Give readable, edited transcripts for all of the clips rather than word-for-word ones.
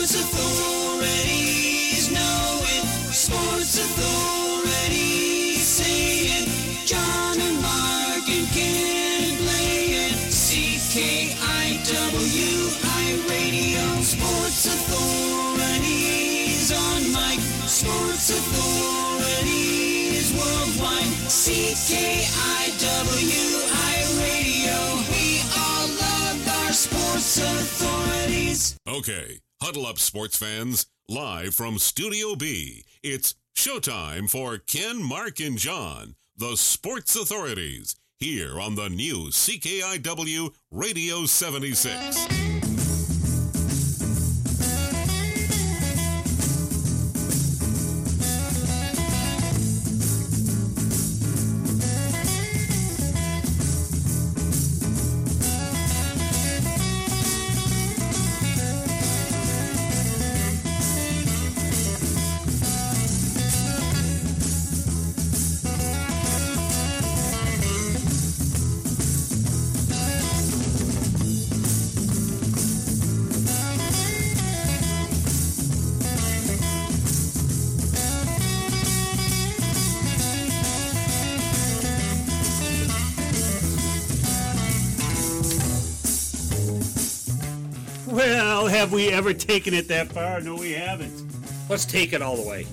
Sports authorities know it. Sports authorities say it. John and Mark and Ken play it. CKIWI Radio. Sports authorities on mic. Sports authorities worldwide. CKIWI Radio. We all love our sports authorities. Okay, huddle up, sports fans. Live from Studio B, it's showtime for Ken, Mark, and John, the Sports Authorities, here on the new CKIW Radio 76. Well, have we ever taken it that far? No, we haven't. Let's take it all the way.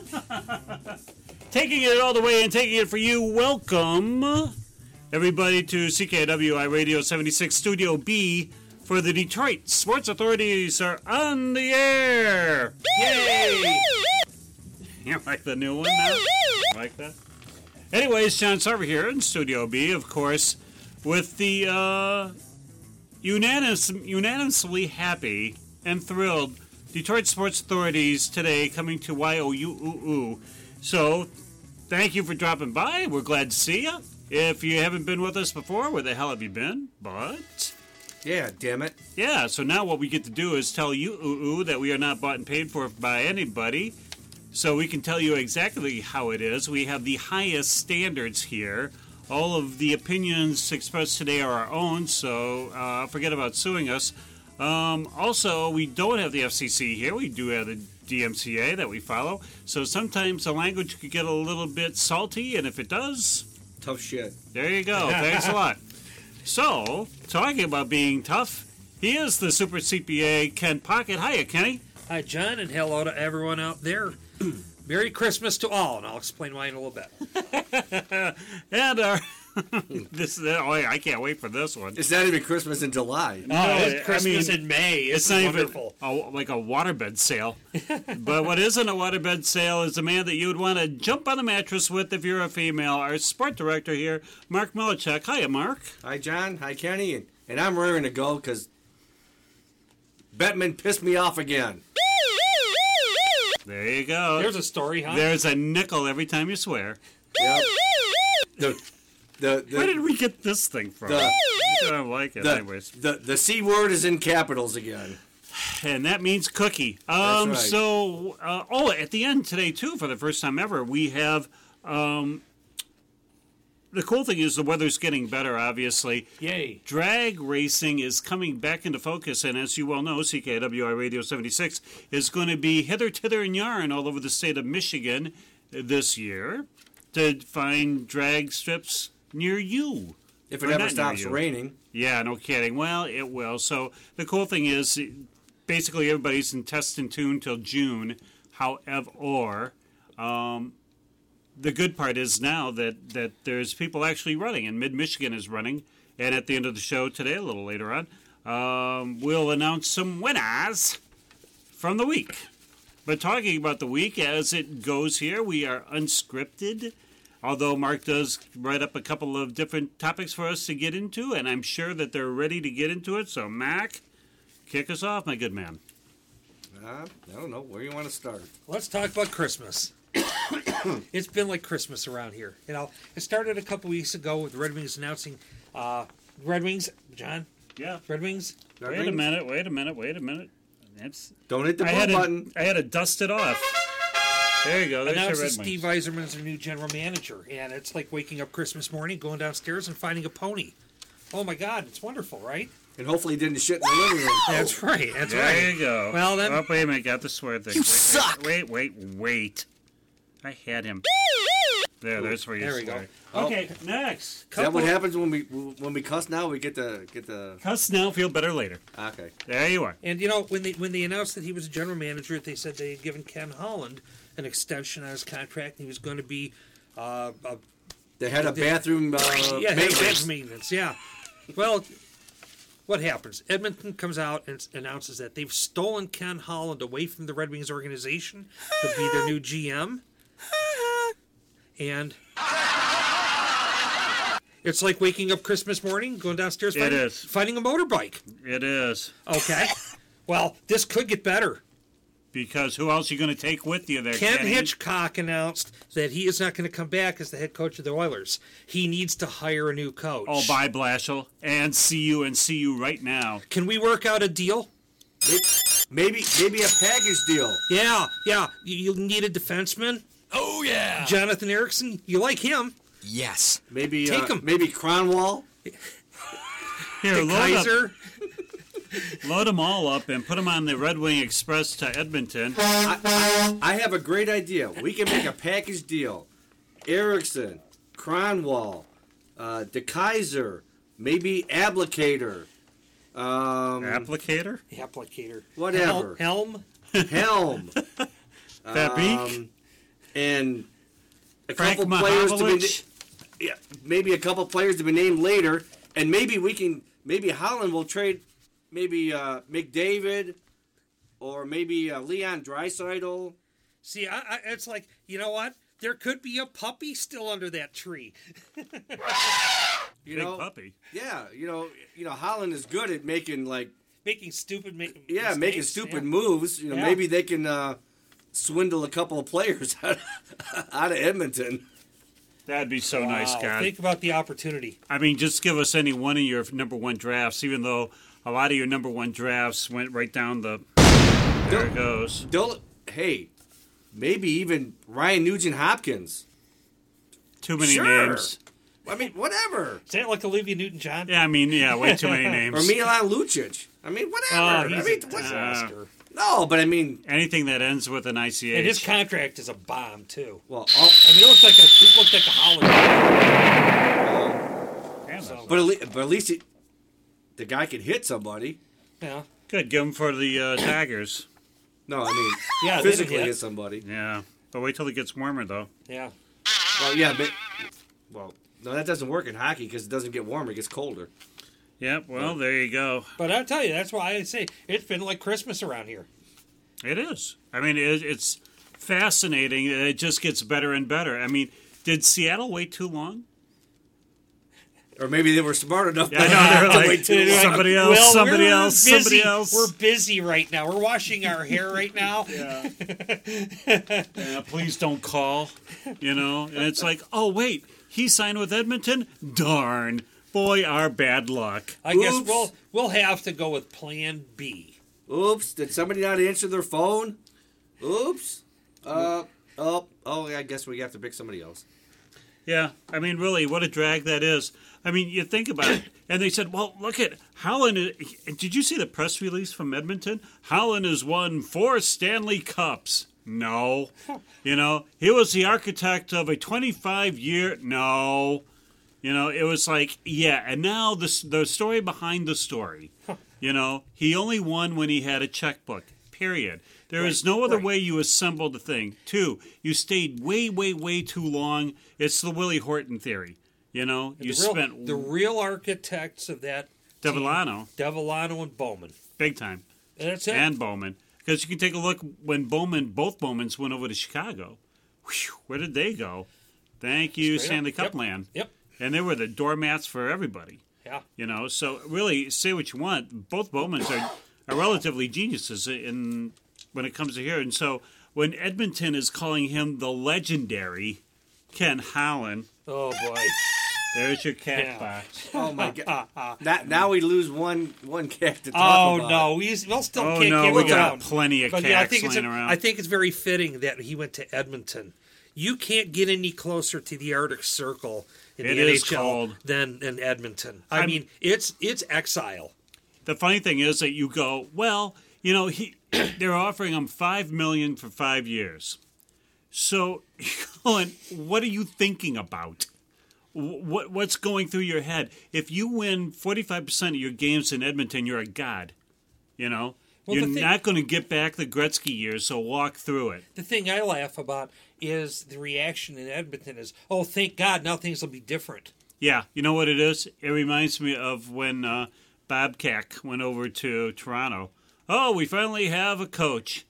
Taking it all the way and taking it for you. Welcome, everybody, to CKWI Radio 76 Studio B for the Detroit Sports Authorities are on the air. Yay! You like the new one now? Like that? Anyways, John Sarver here in Studio B, of course, with the unanimously happy and thrilled Detroit Sports Authorities today coming to YOUUU. So, thank you for dropping by. We're glad to see you. If you haven't been with us before, where the hell have you been? But Yeah, damn it. yeah, so now what we get to do is tell you that we are not bought and paid for by anybody. So we can tell you exactly how it is. We have the highest standards here. All of the opinions expressed today are our own, so forget about suing us. Also, we don't have the FCC here. We do have the DMCA that we follow. So sometimes the language could get a little bit salty, and if it does, Tough shit. there you go. Thanks a lot. So, talking about being tough, he is the Super CPA, Ken Pocket. Hiya, Kenny. Hi, John, and hello to everyone out there. Merry Christmas to all, and I'll explain why in a little bit. And I can't wait for this one. It's not even Christmas in July. It's Christmas in May. It's not wonderful. even like a waterbed sale. But what isn't a waterbed sale is a man that you would want to jump on the mattress with if you're a female. Our sport director here, Mark Milichek. Hiya, Mark. Hi, John. Hi, Kenny. And I'm raring to go because Bettman pissed me off again. There you go. There's a story, huh? There's a nickel every time you swear. Yep. Where did we get this thing from? I don't like it. Anyways. The C word is in capitals again. And that means cookie. That's right. So, at the end today, too, for the first time ever, we have, the cool thing is the weather's getting better, obviously. Yay. Drag racing is coming back into focus, and as you well know, CKWI Radio 76 is going to be hither, tither, and yarn all over the state of Michigan this year to find drag strips near you. If Or it ever not near stops you. raining. Yeah, no kidding. Well, it will. So the cool thing is, basically everybody's in test and tune till June. However, the good part is now that there's people actually running, and Mid-Michigan is running. And at the end of the show today, a little later on, we'll announce some winners from the week. But talking about the week as it goes here, we are unscripted. Although Mark does write up a couple of different topics for us to get into, and I'm sure that they're ready to get into it. So, Mac, kick us off, my good man. I don't know. Where you want to start? Let's talk about Christmas. It's been like Christmas around here. You know, it started a couple weeks ago with Red Wings announcing Red Wings, John? Yeah. Red Wings? Wait a minute. Don't hit the button. I had to dust it off. There you go. There's your Announced Red that Steve Wings. Yzerman is their new general manager, and it's like waking up Christmas morning, going downstairs, and finding a pony. Oh my God, it's wonderful, right? And hopefully he didn't shit in the living room. That's right. That's There right. you go. Well, then- Oh, wait a minute. Got the swear thing. You wait, suck. Wait. I had him. There's where you There we go. swear. Okay, next. Is that what happens when we cuss now? We get the Cuss now, feel better later. okay. There you are. And when they announced that he was a general manager, they said they had given Ken Holland an extension on his contract, and he was going to be They had a bathroom maintenance. maintenance. Yeah. Well, what happens? Edmonton comes out and announces that they've stolen Ken Holland away from the Red Wings organization to be their new GM. And it's like waking up Christmas morning, going downstairs, It is. finding a motorbike. It is. Okay. Well, this could get better. Because who else are you going to take with you there, Ken Kenny? Hitchcock announced that he is not going to come back as the head coach of the Oilers. He needs to hire a new coach. Oh, bye, Blashill. And see you right now. Can we work out a deal? Maybe a package deal. Yeah. You need a defenseman? Oh, yeah. Jonathan Erickson? You like him? Yes. Maybe Take 'em. maybe Cronwall. Here, Kaiser? load them all up and put them on the Red Wing Express to Edmonton. I have a great idea. We can make a package deal. Erickson, Cronwall, DeKaiser, maybe Applicator. Applicator? Applicator. Whatever. Helm? Helm. That beak? And a Frank couple players to Mahovlich? be maybe a couple players to be named later, and maybe Holland will trade maybe McDavid or maybe Leon Draisaitl. See, it's like, you know what? There could be a puppy still under that tree. You Big know, puppy. yeah, you know Holland is good at making Making stupid making mistakes, stupid yeah. moves. Yeah. Maybe they can swindle a couple of players out of Edmonton. That'd be so nice, Wow, God. think about the opportunity. I mean, just give us any one of your number one drafts, even though a lot of your number one drafts went right down the... There it goes. Hey, maybe even Ryan Nugent-Hopkins. Too many Sure. names. I mean, whatever. Is that like Olivia Newton-John? Yeah, I mean, way too many names. Or Milan Lucic. I mean, whatever. Oh, he's I mean, a disaster. no, but I mean, Anything that ends with an ICH. And his contract is a bomb, too. well, I mean, it looked like a holiday. Damn, So- that's- but at least the guy could hit somebody. Yeah. Good, give him for the Tigers. No, I mean, Yeah, they physically hit. hit somebody. Yeah, but wait till it gets warmer, though. Yeah. Well, yeah, but no, that doesn't work in hockey because it doesn't get warmer; it gets colder. Yep, well, there you go. But I'll tell you, that's why I say it's been like Christmas around here. It is. I mean, it's fascinating. It just gets better and better. I mean, did Seattle wait too long? Or maybe they were smart enough. Yeah, I know, they're to like, wait too long. somebody else, Well, somebody we're else, busy. somebody else. We're busy right now. We're washing our hair right now. Yeah, please don't call, And it's like, oh, wait, he signed with Edmonton? Darn. Boy, our bad luck. I guess Oops. we'll have to go with Plan B. Oops! Did somebody not answer their phone? Oops! Oh, I guess we have to pick somebody else. Yeah, I mean, really, what a drag that is. I mean, you think about it. And they said, well, look at Holland. Did you see the press release from Edmonton? Holland has won 4 Stanley Cups. No. He was the architect of a 25-year. No. It was like, yeah. And now the story behind the story. He only won when he had a checkbook. Period. There is no other way you assembled the thing. 2, you stayed way, way, way too long. It's the Willie Horton theory. The real architects of that Devellano, Devellano and Bowman. big time, That's it. and Bowman. Because you can take a look when both Bowmans went over to Chicago. Whew, where did they go? Thank you, Straight up. Stanley Cup Yep. land. Yep. And they were the doormats for everybody. Yeah. So really, say what you want. Both Bowmans are relatively geniuses when it comes to here. And so when Edmonton is calling him the legendary Ken Holland, Oh boy. there's your cat Yeah. box. Oh my god! Now we lose one cat to talk Oh about. no, we'll still Oh kick no, him we got around. plenty of But cats yeah, I think laying around. I think it's very fitting that he went to Edmonton. You can't get any closer to the Arctic Circle in It the is NHL cold. than in Edmonton. I mean, it's exile. the funny thing is that you go, well, they're offering him $5 million for 5 years. So, Colin, what are you thinking about? What's going through your head? If you win 45% of your games in Edmonton, you're a god. You're not going to get back the Gretzky years, so walk through it. The thing I laugh about is the reaction in Edmonton is, oh, thank God, now things will be different. Yeah, you know what it is? It reminds me of when Bob Keck went over to Toronto. Oh, we finally have a coach.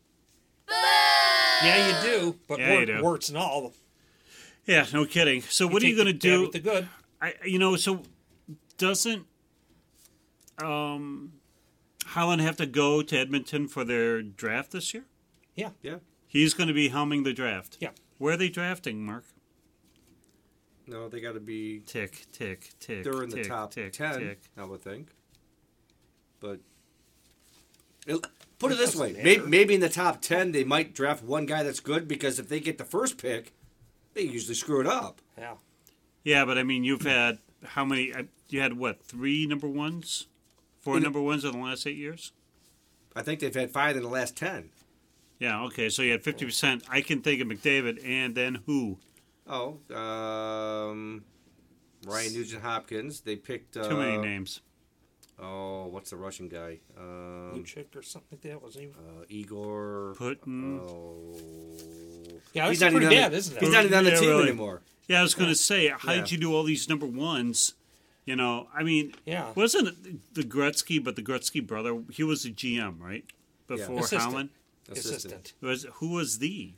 Yeah, you do, but Yeah, you do. warts and all. Yeah, no kidding. So what are you going to Bad do? with the good. So doesn't Holland have to go to Edmonton for their draft this year? Yeah. Yeah. He's going to be helming the draft. Yeah. Where are they drafting, Mark? No, they got to be. Tick, tick, tick. They're in the tick, top tick, 10, tick. I would think. But put it this way: doesn't matter. maybe in the top 10, they might draft one guy that's good because if they get the first pick, they usually screw it up. Yeah. Yeah, but I mean, you've had how many? You had what? 3 number ones, 4 number ones in the last 8 years. I think they've had 5 in the last 10. Yeah. Okay. So you had 50%. I can think of McDavid, and then who? Oh, Ryan Nugent Hopkins. They picked. Too many names. Oh, what's the Russian guy? Luchik or something like that, wasn't he? Igor. Putin. Oh. Yeah, He's that's not pretty even on bad, isn't it? He's not even on the Yeah, team really. anymore. Yeah, I was going to say, how Yeah. did you do all these number ones? I mean, Yeah. wasn't it the Gretzky, but the Gretzky brother, he was the GM, right? Before Assistant. Holland? Assistant. Who was the?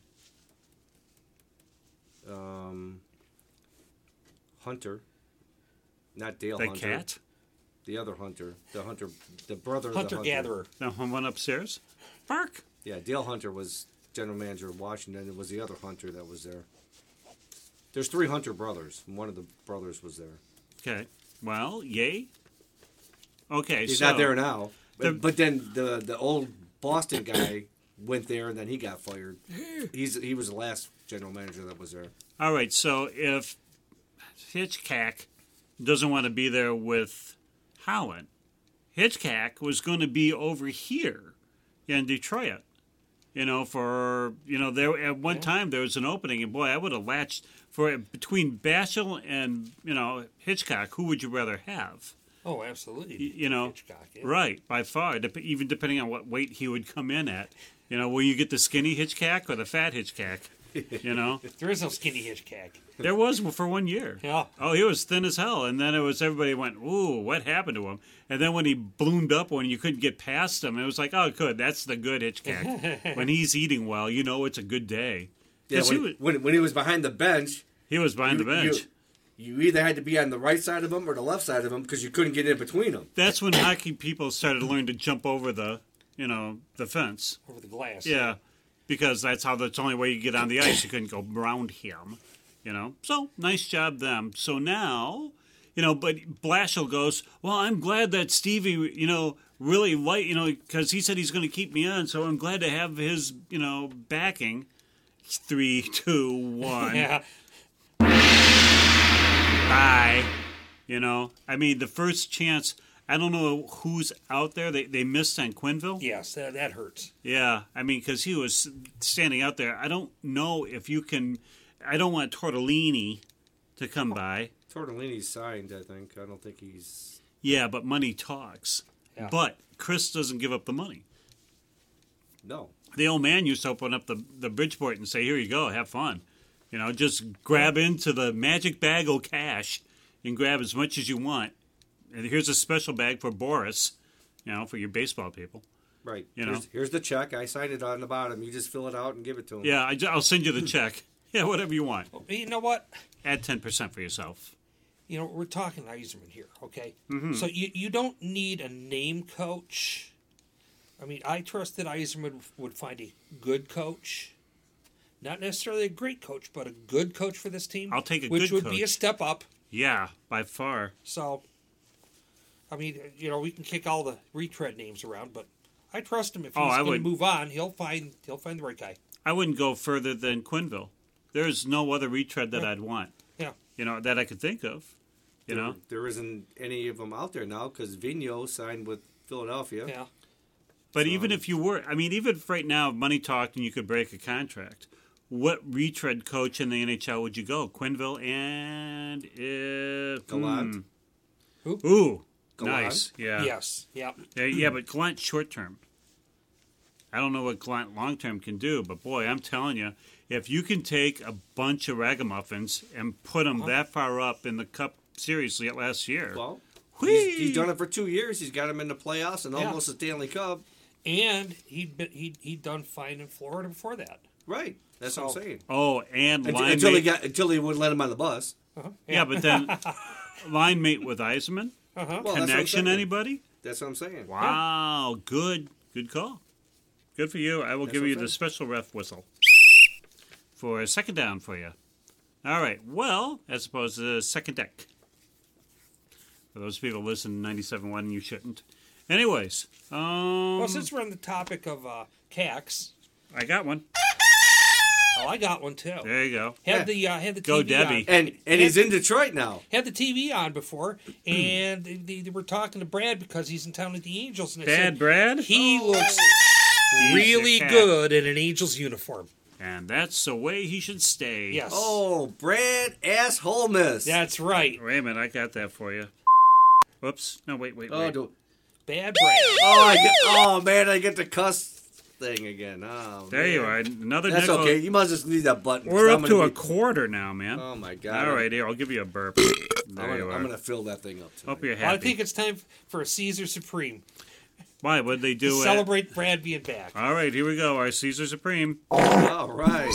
Hunter. Not Dale The Hunter. cat? The other Hunter. The Hunter. The brother of the Hunter gatherer. The one upstairs? Mark? Yeah, Dale Hunter was general manager of Washington. It was the other Hunter that was there. There's 3 Hunter brothers, and one of the brothers was there. Okay. Well, yay. Okay, He's so not there now. the- But then the old Boston guy went there, and then he got fired. He was the last general manager that was there. all right, so if Hitchcock doesn't want to be there with Holland, Hitchcock was going to be over here in Detroit. There at one time there was an opening, and boy, I would have latched for it between Bashel and Hitchcock. Who would you rather have? Oh, absolutely. Hitchcock, yeah. Right, by far, even depending on what weight he would come in at. Will you get the skinny Hitchcock or the fat Hitchcock? There is no skinny Hitchcock. There was for 1 year. Yeah. Oh, he was thin as hell, and then everybody went, "Ooh, what happened to him?" And then when he bloomed up, when you couldn't get past him, it was like, "Oh, good, that's the good Hitchcock." When he's eating well, it's a good day. Yeah, 'Cause when he was behind the bench, he was behind the bench. You either had to be on the right side of him or the left side of him because you couldn't get in between them. That's when hockey people started to learn to jump over the fence. Over the glass. Yeah, because that's the only way you get on the ice. You couldn't go around him, So nice job them. So now, but Blashill goes, well, I'm glad that Stevie, really because he said he's going to keep me on. So I'm glad to have his, backing. 3, 2, 1. Yeah. Bye. I mean, the first chance. I don't know who's out there. They missed on Quenneville. Yes, that hurts. Yeah, I mean, because he was standing out there. I don't know if you can. I don't want Tortellini to come by. Tortellini's signed, I think. I don't think he's. Yeah, but money talks. Yeah. But Chris doesn't give up the money. No. The old man used to open up the Bridgeport and say, "Here you go, have fun." Just grab into the magic bag of cash and grab as much as you want. And here's a special bag for Boris, for your baseball people. Right. You know. Here's the check. I signed it on the bottom. You just fill it out and give it to him. Yeah, I'll send you the check. Yeah, whatever you want. You know what? Add 10% for yourself. We're talking Yzerman here, okay? Mm-hmm. So you don't need a name coach. I mean, I trust that Yzerman would find a good coach. Not necessarily a great coach, but a good coach for this team. I'll take a which good would be a coach. step up. Yeah, by far. So, I mean, we can kick all the retread names around, but I trust him. If he's going to move on, he'll find the right guy. I wouldn't go further than Quenneville. There's no other retread that I'd want. Yeah. That I could think of. You know, There isn't any of them out there now because Vigneault signed with Philadelphia. Yeah. but even if you were, I mean, even if right now money talked and you could break a contract, what retread coach in the NHL would you go? Quenneville and Gallant. Ooh, Gallant? nice. Yeah. Yes. Yeah. Yeah, but Gallant short term. I don't know what Gallant long term can do, but boy, I'm telling you, if you can take a bunch of ragamuffins and put them that far up in the Cup Series last year, Well, whee! he's done it for 2 years. He's got him in the playoffs and Yeah. almost a Stanley Cup. And he'd done fine in Florida before that. Right. That's what I'm saying. Oh, and line Until mate, he wouldn't let him on the bus. yeah, but then line mate with Yzerman, Well, that's what I'm connection, saying. anybody? That's what I'm saying. Wow, good call. Good for you. I will give what you I'm the saying. special ref whistle for a second down for you. All right. Well, as opposed to second deck. For those people listening to 97.1, you shouldn't. Anyways, Well, since we're on the topic of CAX, I got one. I got one too. There you go. Had the Go, TV Debbie. on. And he's in Detroit now. Had the TV on before, and they were talking to Brad because he's in town with the Angels, and they Bad said Brad? he looks He's really a cat. good in an Angels uniform. And that's the way he should stay. Yes. Oh, Brad Assholmus. That's right. Wait a minute. I got that for you. Whoops. No, wait. Oh, Bad Brad. oh, man, I get the cuss thing again. Oh, There man. you are. Another That's nickel. okay. You must just leave that button. We're I'm up to gonna a be- quarter now, man. Oh, my God. All right, here. I'll give you a burp. There you are. I'm going to fill that thing up tonight. Hope you're Well, I happy. think it's time for a Caesar Supreme. Why? What'd they To do? celebrate Brad being back. All right, here we go. Our Caesar Supreme. All right.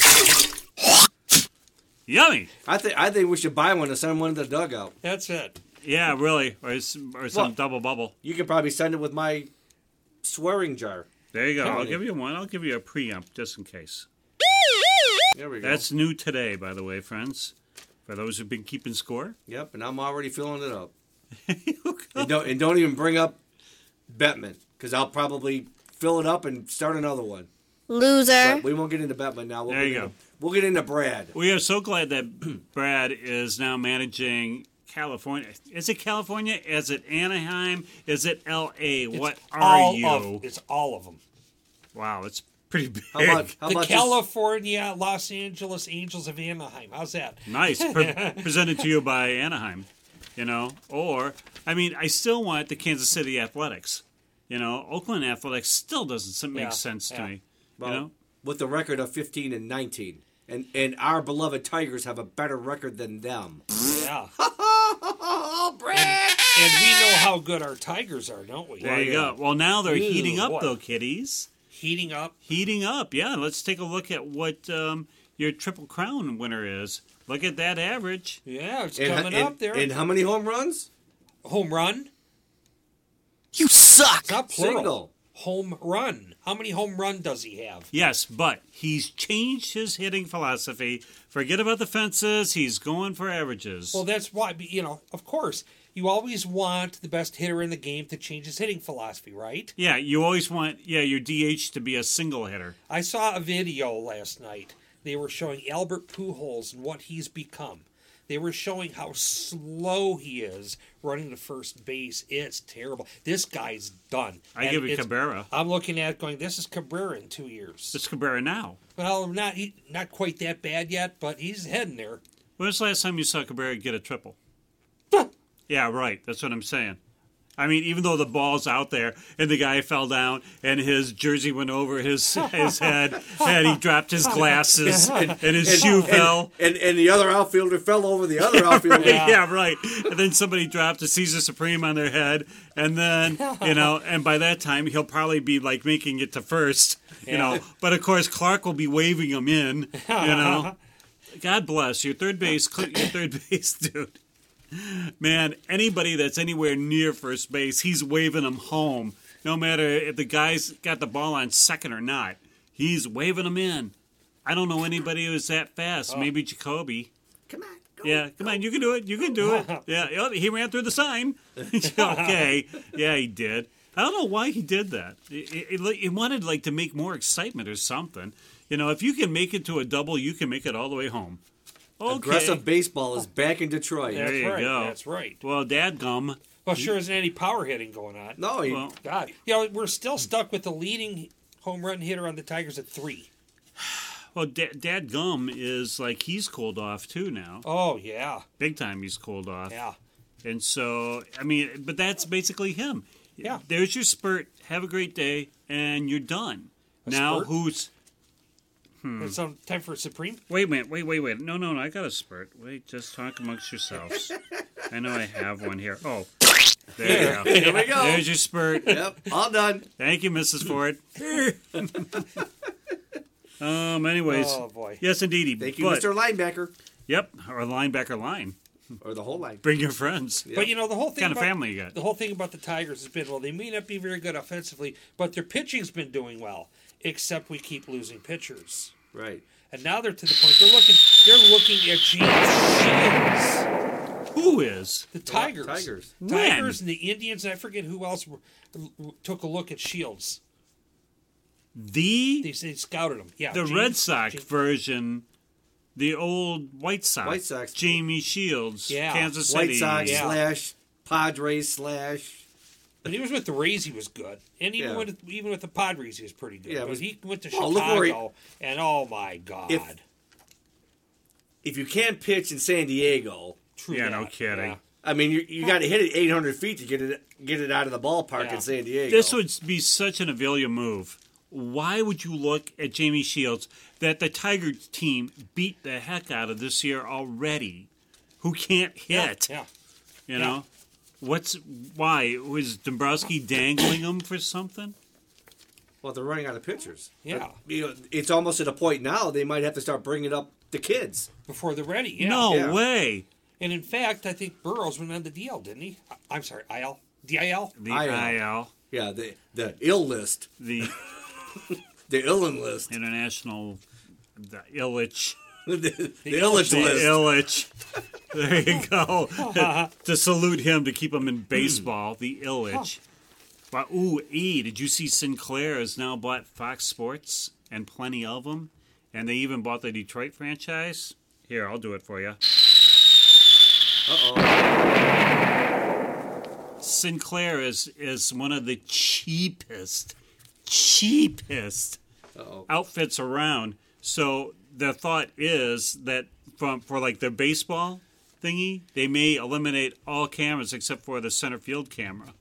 Yummy. I think we should buy one and send one to the dugout. That's it. Yeah, really. Or some What? double bubble. You could probably send it with my swearing jar. There you go. I'll Tony. give you one. I'll give you a preamp just in case. There we go. That's new today, by the way, friends. For those who've been keeping score. Yep, and I'm already filling it up. And don't even bring up Bettman, because I'll probably fill it up and start another one. Loser. But we won't get into Bettman now. There you go. We'll get into Brad. We are so glad that Brad is now managing California. Is it California? Is it Anaheim? Is it L.A.? What are you? It's all of them. Wow, it's pretty big. How about The just- California, Los Angeles Angels of Anaheim. How's that? Nice. Presented to you by Anaheim. You know, or, I mean, I still want the Kansas City Athletics. You know, Oakland Athletics still doesn't make Yeah, sense to yeah. me. well, you know? with the record of 15 and 19, and our beloved Tigers have a better record than them. Yeah. Oh, Brad! And we know how good our Tigers are, don't we? There you go. Well, now they're Ooh, heating up, boy. though, kiddies. Heating up. Heating up, yeah. Let's take a look at what your Triple Crown winner is. Look at that average. Yeah, it's And, coming and- up there. and how many home runs? Home run. You suck. It's not plural. Single. Home run. How many home run does he have? Yes, but he's changed his hitting philosophy. Forget about the fences. He's going for averages. Well, that's why, of course, you always want the best hitter in the game to change his hitting philosophy, right? yeah, you always want your DH to be a single hitter. I saw a video last night. They were showing Albert Pujols and what he's become. They were showing how slow he is running to first base. It's terrible. This guy's done. I And give you it's- Cabrera. I'm looking at it going, this is Cabrera in 2 years. It's Cabrera now. Well, not quite that bad yet, but he's heading there. When was the last time you saw Cabrera get a triple? Yeah, right. That's what I'm saying. I mean, even though the ball's out there and the guy fell down and his jersey went over his head and he dropped his glasses and his shoe fell. And the other outfielder fell over the other outfielder. Yeah, right. And then somebody dropped a Caesar Supreme on their head. And then, and by that time, he'll probably be like making it to first, But of course, Clark will be waving him in, God bless your third base dude. Man, anybody that's anywhere near first base, he's waving them home. No matter if the guy's got the ball on second or not, he's waving them in. I don't know anybody who's that fast. Maybe Jacoby. Come on. Go. Yeah, come on, you can do it. You can do it. Yeah, oh, he ran through the sign. Okay, yeah, he did. I don't know why he did that. He wanted to make more excitement or something. If you can make it to a double, you can make it all the way home. Okay. Aggressive baseball is back in Detroit. There That's you right. go. That's right. Well, dadgum. Well, sure isn't any power hitting going on. No, he, Well, God, we're still stuck with the leading home run hitter on the Tigers at 3. well, dadgum is like he's cooled off too now. Oh yeah, Big time, he's cooled off. yeah. And so, I mean, but that's basically him. Yeah. There's your spurt. Have a great day, and you're done. Now, spurt? who's? It's time for a Supreme. Wait a minute. Wait. No. I got a spurt. Wait, just talk amongst yourselves. I know I have one here. Oh, there you go. here we go. There's your spurt. Yep, all done. Thank you, Mrs. Ford. Anyways. Oh boy. Yes, indeedy. Thank you, But- Mr. Linebacker, Yep, or linebacker line. or the whole line. Bring your friends. But the whole thing Kind of about, family you got. the whole thing about the Tigers has been, well, they may not be very good offensively, but their pitching's been doing well. Except we keep losing pitchers, Right. and now they're to the point they're looking at James Shields. Who is? The Tigers. Tigers. Tigers and the Indians, and I forget who else took a look at Shields. The They scouted him. Yeah, the James- Red Sox James- version, the old White Sox. White Sox. Jamie Shields. Yeah. Kansas City. White Sox Yeah. / Padres / When he was with the Rays, he was good, and even Yeah. with the Padres, he was pretty good. Yeah, but but- he went to Well, look where he- Chicago, and oh my God, If you can't pitch in San Diego, true. Yeah, that. no kidding. Yeah. I mean, you got to hit it 800 feet to get it out of the ballpark Yeah. in San Diego. This would be such an Avila move. Why would you look at Jamie Shields that the Tiger team beat the heck out of this year already? Who can't hit? Yeah. You know? Why? Was Dombrowski dangling him for something? Well, they're running out of pitchers. Yeah. It's almost at a point now they might have to start bringing up the kids. Before they're ready. Yeah. No Yeah. way. And in fact, I think Burrows went on the DL, didn't he? I'm sorry, DIL. The IL. IL, Yeah, the ill list, the the Illen list, international, the Illich. the Illich The list. Illich. There you go. To salute him, to keep him in baseball, the Illich. Wow, did you see Sinclair has now bought Fox Sports and plenty of them? And they even bought the Detroit franchise? Here, I'll do it for you. Sinclair is one of the cheapest outfits around. So the thought is that for like their baseball thingy, they may eliminate all cameras except for the center field camera.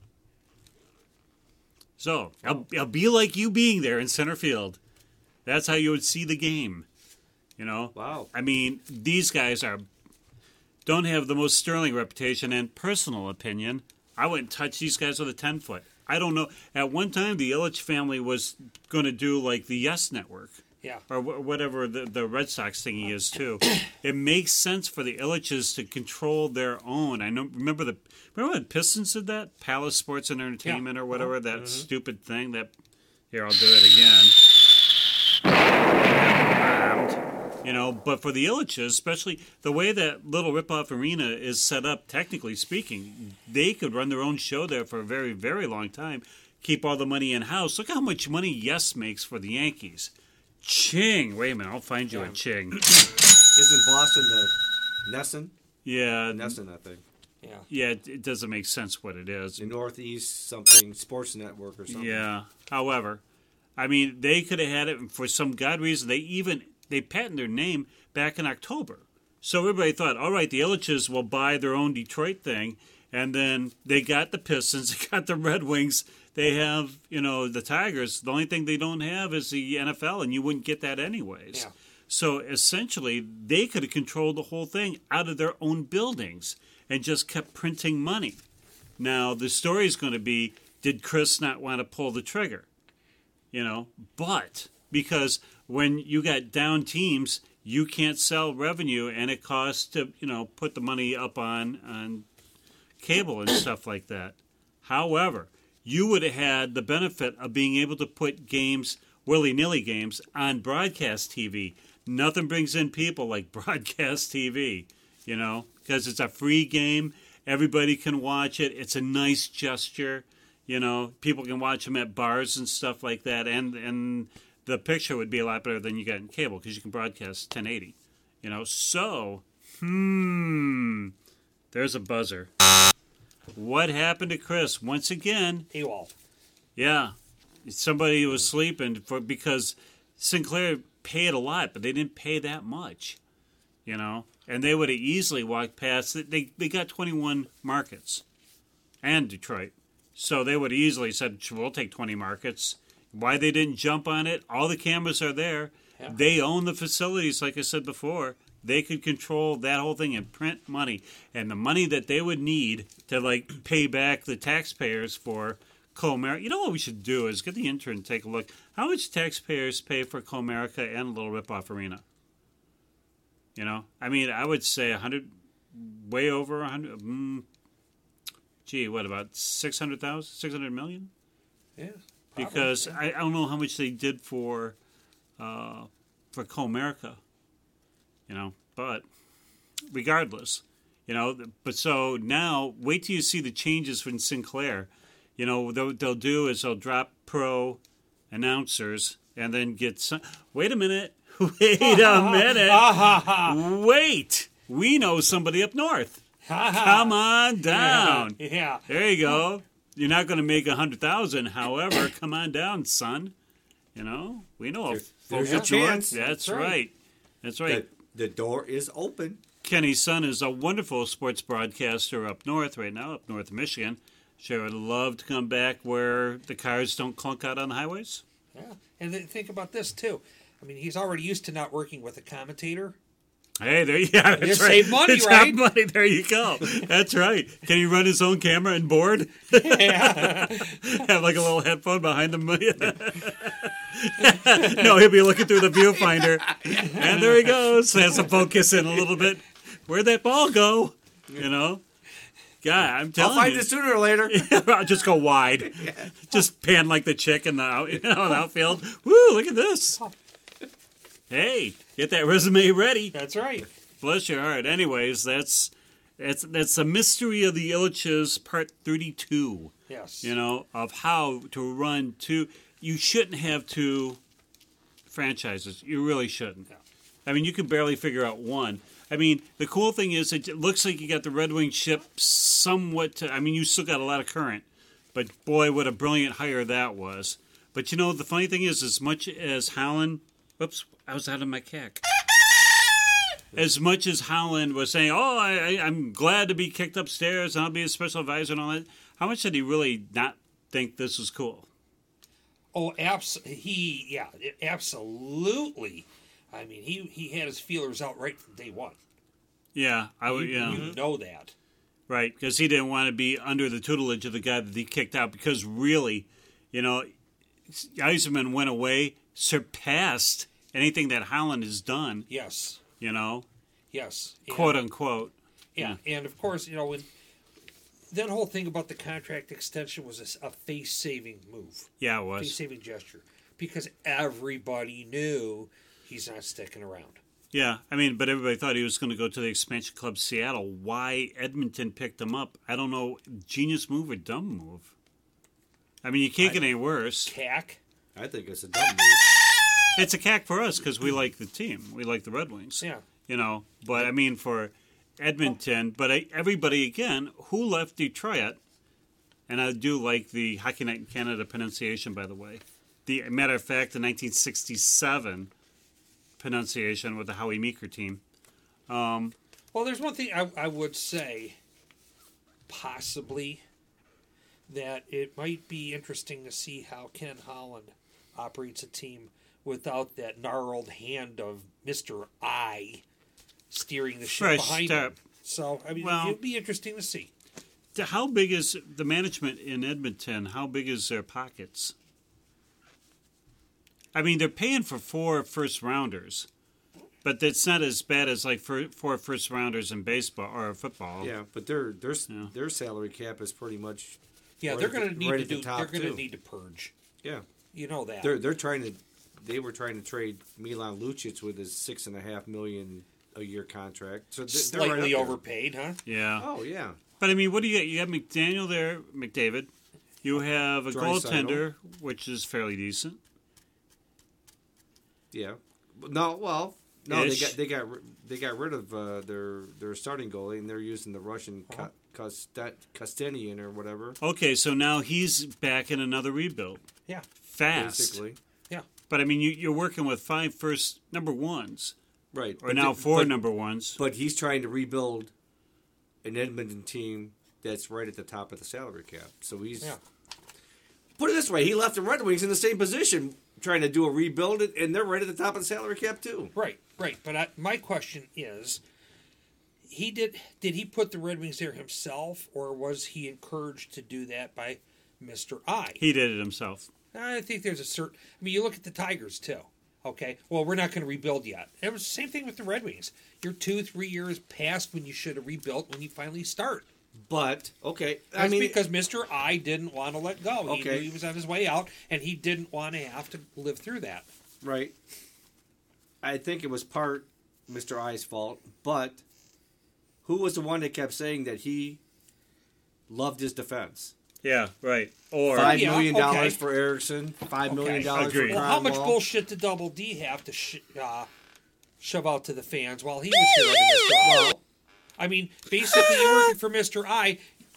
So it'll be like you being there in center field. That's how you would see the game. You know? Wow. I mean, these guys don't have the most sterling reputation, and personal opinion, I wouldn't touch these guys with a 10-foot. I don't know. At one time, the Illich family was going to do like the Yes Network. Yeah. Or whatever the Red Sox thingy is, too. It makes sense for the Illiches to control their own. Remember when Pistons did that? Palace Sports and Entertainment or whatever, that stupid thing that... Here, I'll do it again. You know, but for the Illiches, especially the way that Little Ripoff Arena is set up, technically speaking, they could run their own show there for a very, very long time, keep all the money in-house. Look how much money Yes makes for the Yankees. Ching. Wait a minute, I'll find you a Ching. Isn't Boston the Nesson? Yeah, Nesson, I think. Yeah. yeah, it doesn't make sense what it is. The Northeast something Sports Network or something. Yeah. However, I mean, they could have had it and for some god reason. They patented their name back in October. So everybody thought, all right, the Illiches will buy their own Detroit thing. And then they got the Pistons, they got the Red Wings. They have, the Tigers. The only thing they don't have is the NFL, and you wouldn't get that anyways. Yeah. So essentially, they could have controlled the whole thing out of their own buildings and just kept printing money. Now, the story is going to be, did Chris not want to pull the trigger? But because when you got down teams, you can't sell revenue, and it costs to, put the money up on cable and stuff like that. However, you would have had the benefit of being able to put games, willy-nilly games, on broadcast TV. Nothing brings in people like broadcast TV, because it's a free game. Everybody can watch it. It's a nice gesture. People can watch them at bars and stuff like that. And the picture would be a lot better than you got in cable because you can broadcast 1080. So There's a buzzer. What happened to Chris? Once again, AWOL. yeah, somebody was sleeping because Sinclair paid a lot, but they didn't pay that much, and they would have easily walked past it. They got 21 markets and Detroit, so they would have easily said, we'll take 20 markets. Why they didn't jump on it? All the cameras are there. Yeah. They own the facilities, like I said before. They could control that whole thing and print money. And the money that they would need to, pay back the taxpayers for Comerica. You know what we should do is get the intern to take a look. How much taxpayers pay for Comerica and Little Ripoff Arena? I would say 100, way over 100. What, about 600,000, 600 million? Yeah. Because I don't know how much they did for Comerica, but regardless, but so now wait till you see the changes from Sinclair. What they'll do is they'll drop pro announcers and then get some. Wait a minute. Wait a minute. Wait. We know somebody up north. Come on down. Yeah. There you go. You're not going to make 100,000. However, come on down, son. We know. There's your chance. That's right. That's right. The door is open. Kenny's son is a wonderful sports broadcaster up north right now, up north of Michigan. Sure would love to come back where the cars don't clunk out on the highways. Yeah. And then think about this, too. He's already used to not working with a commentator. Hey, that's right. Save money, it's right? Money. There you go. That's right. Can he run his own camera and board? Yeah. Have like a little headphone behind him. No, he'll be looking through the viewfinder. And there he goes. Has some focus in a little bit. Where'd that ball go? God, I'm telling you. I'll find it sooner or later. I'll just go wide. Yeah. Just pan like the chick in the outfield. Woo, look at this. Hey, get that resume ready. That's right. Bless your heart. Anyways, that's the mystery of the Ilitches, part 32. Yes. Of how to run two. You shouldn't have two franchises. You really shouldn't. Yeah. You can barely figure out one. The cool thing is it looks like you got the Red Wing ship somewhat. You still got a lot of current, but boy, what a brilliant hire that was. But the funny thing is, as much as Howland, whoops, I was out of my cack. As much as Howland was saying, "Oh, I'm glad to be kicked upstairs and I'll be a special advisor and all that," how much did he really not think this was cool? Oh, absolutely. He had his feelers out right from day one. Yeah, I would. Yeah, you know that, right? Because he didn't want to be under the tutelage of the guy that he kicked out. Because really, Yzerman went away, surpassed anything that Howland has done. Yes. Yes. Quote unquote. Yeah, and of course, when that whole thing about the contract extension was a face-saving move. Yeah, it was. Face-saving gesture. Because everybody knew he's not sticking around. Yeah, but everybody thought he was going to go to the expansion club Seattle. Why Edmonton picked him up, I don't know. Genius move or dumb move? You can't get any worse. Cack? I think it's a dumb move. It's a cack for us because we like the team. We like the Red Wings. Yeah. But for Edmonton, but everybody, again, who left Detroit, and I do like the Hockey Night in Canada pronunciation, by the way. Matter of fact, the 1967 pronunciation with the Howie Meeker team. Well, there's one thing I would say, possibly, that it might be interesting to see how Ken Holland operates a team without that gnarled hand of Mr. I steering the ship Fresh behind step. him. So, it'd be interesting to see. How big is the management in Edmonton? How big is their pockets? They're paying for 4 first-rounders, but it's not as bad as like 4 first-rounders in baseball or football. Yeah, but their salary cap is pretty much. Yeah, right they're going to need right to at the do. top, They're going too. to need to purge. Yeah, You know that. they're trying to. They were trying to trade Milan Lucic with his $6.5 million a year contract. So they're Slightly right up there. overpaid, huh? Yeah. Oh yeah. But what do you got? You got McDaniel there, McDavid. You have a Draisaitl. goaltender, which is fairly decent. Yeah. No, well, No, Ish. they got rid of their starting goalie, and they're using the Russian Kostanian or whatever. Okay, so now he's back in another rebuild. Yeah. Fast. Basically, Yeah. But I mean, you're working with 5 first number ones, right? or now 4 number ones. But he's trying to rebuild an Edmonton team that's right at the top of the salary cap. So he's put it this way: he left the Red Wings in the same position, trying to do a rebuild, and they're right at the top of the salary cap too. Right. But my question is, did he put the Red Wings there himself, or was he encouraged to do that by Mr. I? He did it himself. I think there's a certain. I mean, you look at the Tigers too. Okay, well, we're not going to rebuild yet. It was the same thing with the Red Wings. You're 2-3 years past when you should have rebuilt when you finally start. But okay, That's because Mr. I didn't want to let go. He Okay. knew he was on his way out, and he didn't want to have to live through that. right. I think it was part Mr. I's fault, but who was the one that kept saying that he loved his defense? Yeah, right. Or $5 Yeah, million okay. for Erickson, $5 million for Agreed. Well, how much Cromwell. bullshit did Double D have to shove out to the fans while he was here under Mr. I? Well, I mean, basically, you're working for Mr. I.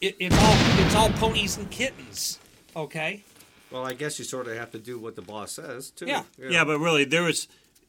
It's all ponies and kittens. Okay. well, I guess you sort of have to do what the boss says too. Yeah. yeah, but really, there was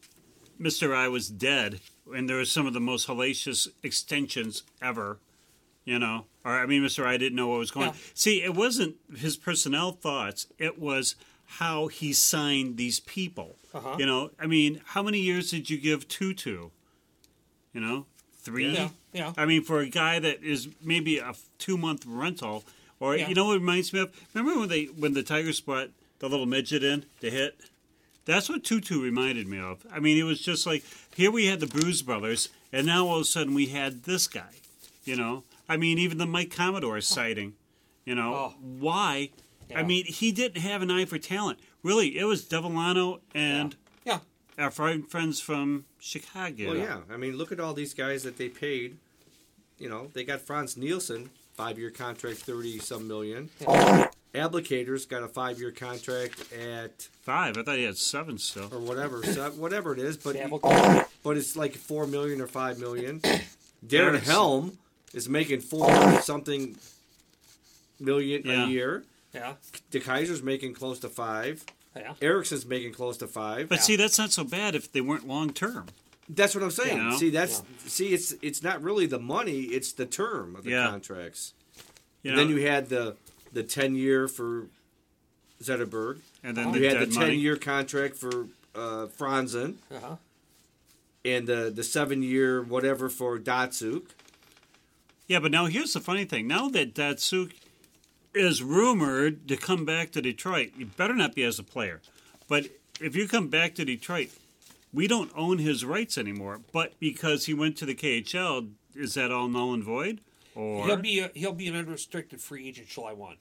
Mr. I was dead, and there was some of the most hellacious extensions ever. You know, or I mean, Mr. I didn't know what was going on. Yeah. See, it wasn't his personnel thoughts; it was how he signed these people. Uh-huh. You know, I mean, how many years did you give Tutu? You know, 3. Yeah. I mean, for a guy that is maybe a 2-month rental, or Yeah. you know what it reminds me of? Remember when the Tigers brought the little midget in to hit? That's what Tutu reminded me of. I mean, it was just like, here we had the Bruise Brothers, and now all of a sudden we had this guy. You know, I mean, even the Mike Commodore sighting. You know, Oh. why? I Yeah. mean, he didn't have an eye for talent. Really, it was Devellano and Yeah. our friends from Chicago. Well, yeah. I mean, look at all these guys that they paid. You know, they got Franz Nielsen, 5-year contract, 30-some million. Applicators got a 5-year contract at 5. I thought he had 7 still. or whatever, whatever it is, but it's like $4 million or $5 million. Darren Helm is making $4-something million Yeah. a year. Yeah. De Kaiser's making close to 5. Yeah. Erickson's making close to 5. But see, that's not so bad if they weren't long term. That's what I'm saying. You know? See, it's not really the money; it's the term of the Yeah. contracts. You And know, then you had the 10-year for Zetterberg. and then the You had dead the money. 10-year contract for Franzen, Uh-huh. and the 7-year whatever for Datsuk. Yeah, but now here's the funny thing. Now that Datsuk is rumored to come back to Detroit, you better not be as a player. But if you come back to Detroit, we don't own his rights anymore. But because he went to the KHL, is that all null and void? Or He'll be an unrestricted free agent July 1.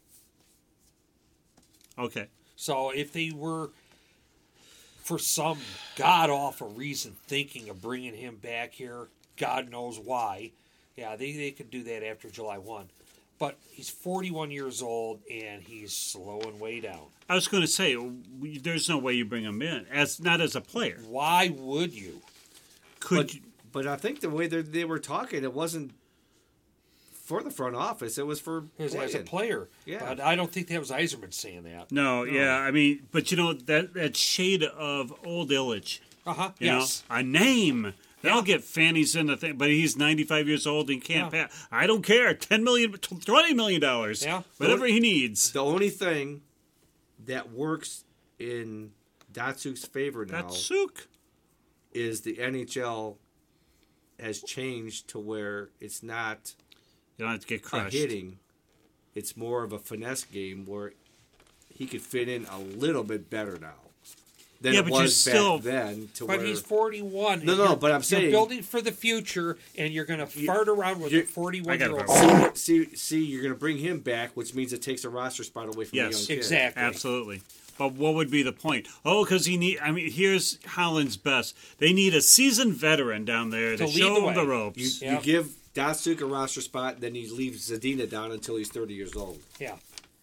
okay, So if they were, for some god awful reason, thinking of bringing him back here, God knows why, yeah, they could do that after July 1. But he's 41 years old and he's slowing way down. I was going to say there's no way you bring him in not as a player. Why would you? Could you, But I think the way they were talking, it wasn't for the front office; it was for As a playing. player. Yeah. But I don't think that was Yzerman saying that. no, yeah, I mean, but you know that shade of old Illich. Uh-huh. You Yes. know, a name. They'll Yeah. get fannies in the thing, but he's 95 years old and can't Yeah. pass. I don't care. $10 million, $20 million. Yeah. Whatever he needs. The only thing that works in Datsuk's favor now That's Suk. is the NHL has changed to where it's not You don't have to get a crushed. hitting. It's more of a finesse game where he could fit in a little bit better now than Yeah, it but you're was still- back then. To But where he's 41. No, You're- but I'm saying- you're building for the future, and you're going to fart around with a I 41-year-old. gotta see, you're going to bring him back, which means it takes a roster spot away from the young Yes, kid. Exactly. Absolutely. But what would be the point? Oh, because here's Holland's best. They need a seasoned veteran down there to To lead show the them the way. ropes. Yeah. You give Datsuk a roster spot, then he leaves Zadina down until he's 30 years old. Yeah. I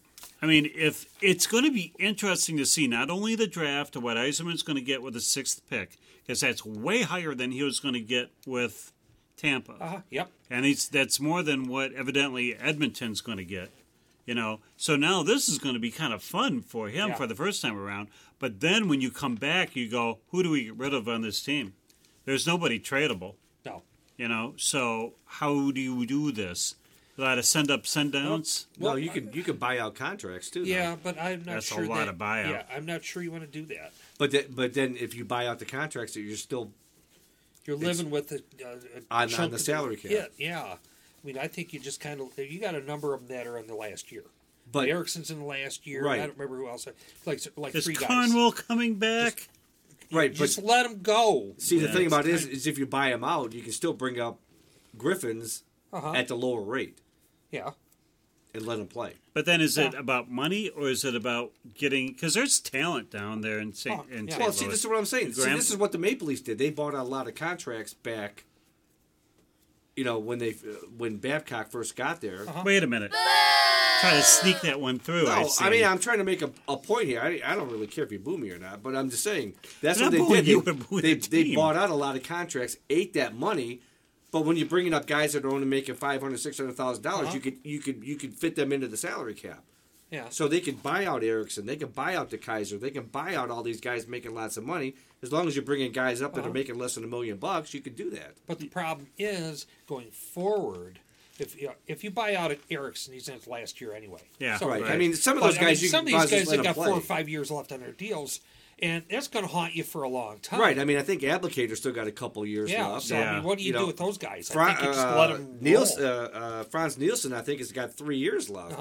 I mean, if it's going to be interesting to see not only the draft of what Yzerman's going to get with the 6th pick, because that's way higher than he was going to get with Tampa. Yep. And that's more than what evidently Edmonton's going to get. So now this is going to be kind of fun for him for the first time around. But then when you come back, you go, who do we get rid of on this team? There's nobody tradable. No. So how do you do this? A lot of send-downs? No, you could buy out contracts too. Yeah, but I'm not That's sure a lot of buyout. Yeah, I'm not sure you want to do that. But then if you buy out the contracts, you're still You're living with a on chunk the of salary cap. Yeah. I mean, I think you just kind of you got a number of them that are in the last year. But Erickson's in the last year. Right. I don't remember who else. Like Is 3 guys. Cornwell coming back? right, Just but let them go. see the Yeah, thing it's about it is if you buy them out, you can still bring up Griffins at the lower rate Yeah. and let them play. But then is it about money or is it about getting... Because there's talent down there in St. Oh, in yeah. St. Well, Louis. see, this is what I'm saying. See, Graham- this is what the Maple Leafs did. They bought a lot of contracts back. When Babcock first got there. Wait a minute. Try to sneak that one through. No, see. I mean I'm trying to make a point here. I don't really care if you boo me or not, but I'm just saying that's I'm what they not booing did. you, I'm booing They the team. bought out a lot of contracts, ate that money, but when you're bringing up guys that are only making $500,000-$600,000, you could fit them into the salary cap. Yeah. So they could buy out Erickson, they can buy out the Kaiser, they can buy out all these guys making lots of money. As long as you're bringing guys up that are making less than $1 million, you could do that. But the problem is going forward. If you buy out Erickson, he's in his last year anyway. Yeah. So, Right. Right. I mean, some of those guys you some of can these guys just let they them got 4 or play. 5 years left on their deals, and that's going to haunt you for a long time. Right. I mean, I think Applicator still got a couple years Yeah. left. So I Yeah. mean, what do you You do know, with those guys? Fra- I think you just let them Franz Nielsen, I think, has got 3 years left.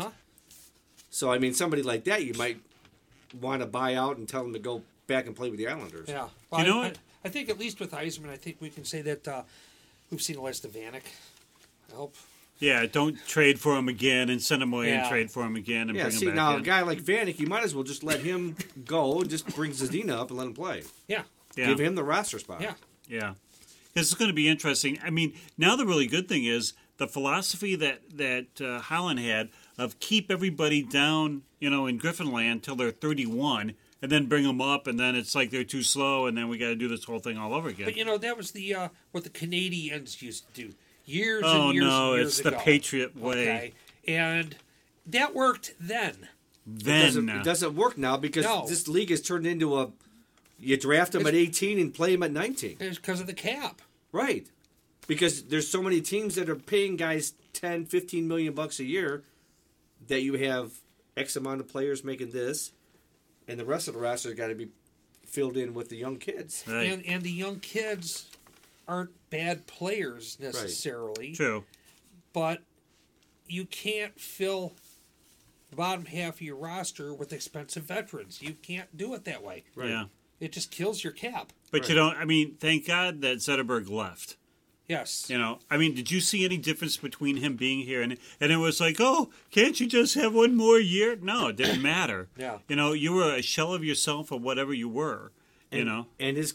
So, I mean, somebody like that, you might want to buy out and tell them to go back and play with the Islanders. Yeah. You know what? I think at least with Yzerman, I think we can say that we've seen the last of Vanek. I hope. Yeah, don't trade for him again and send him away and Yeah. trade for him again and Yeah, bring see, him now back a in. guy like Vanek, you might as well just let him go and just bring Zadina up and let him play. Yeah. Yeah. Give him the roster spot. Yeah. Yeah. This is going to be interesting. I mean, now the really good thing is the philosophy that Holland had of keep everybody down, in Griffinland till they're 31 and then bring them up, and then it's like they're too slow, and then we got to do this whole thing all over again. But that was the what the Canadians used to do years Oh, and years no, and years it's the ago. Patriot way. Okay? And that worked then. It doesn't work now because No. this league has turned into you draft them at 18 and play them at 19. It's because of the cap. Right. Because there's so many teams that are paying guys 10, 15 million bucks a year that you have X amount of players making this, and the rest of the roster has got to be filled in with the young kids. Right. And the young kids aren't bad players necessarily. True. But you can't fill the bottom half of your roster with expensive veterans. You can't do it that way. Right. Yeah. It just kills your cap. But you don't, I mean, thank God that Zetterberg left. Yes. I mean, did you see any difference between him being here and it was like, oh, can't you just have one more year? No, it didn't matter. Yeah. You were a shell of yourself or whatever you were. And his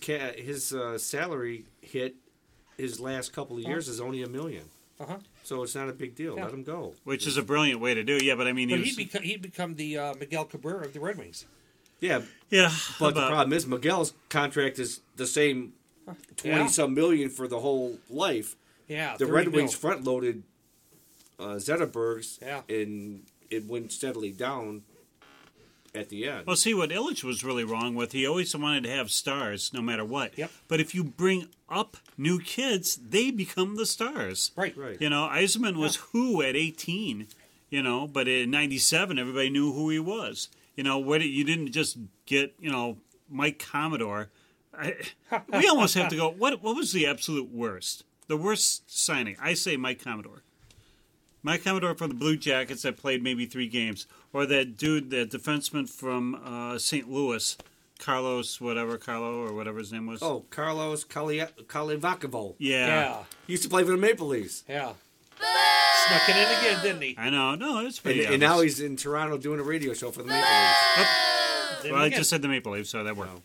salary hit his last couple of years is only $1 million. Uh-huh. So it's not a big deal. Yeah. Let him go. Which is a brilliant way to do. Yeah, but I mean, But he was, he'd become the Miguel Cabrera of the Red Wings. Yeah, yeah. but the problem is Miguel's contract is the same 20-some million for the whole life. Yeah. The 30 Red mil. Wings front-loaded Zetterberg's, Yeah. and it went steadily down at the end. Well, see, what Illich was really wrong with, he always wanted to have stars no matter what. Yep. But if you bring up new kids, they become the stars. Right. Right. Eisman was who at 18, but in 97, everybody knew who he was. You didn't just get, Mike Commodore. We almost have to go, what was the absolute worst? The worst signing? I say Mike Commodore. Mike Commodore from the Blue Jackets that played maybe 3 games. Or that dude, that defenseman from St. Louis, Carlo or whatever his name was. Oh, Carlos Kalivakovo. Yeah. Yeah. He used to play for the Maple Leafs. Yeah. Snuck it in again, didn't he? I know. No, it's pretty And now obvious. he's in Toronto doing a radio show for the Maple Leafs. Did Well, it I again. just said the Maple Leafs, so that worked.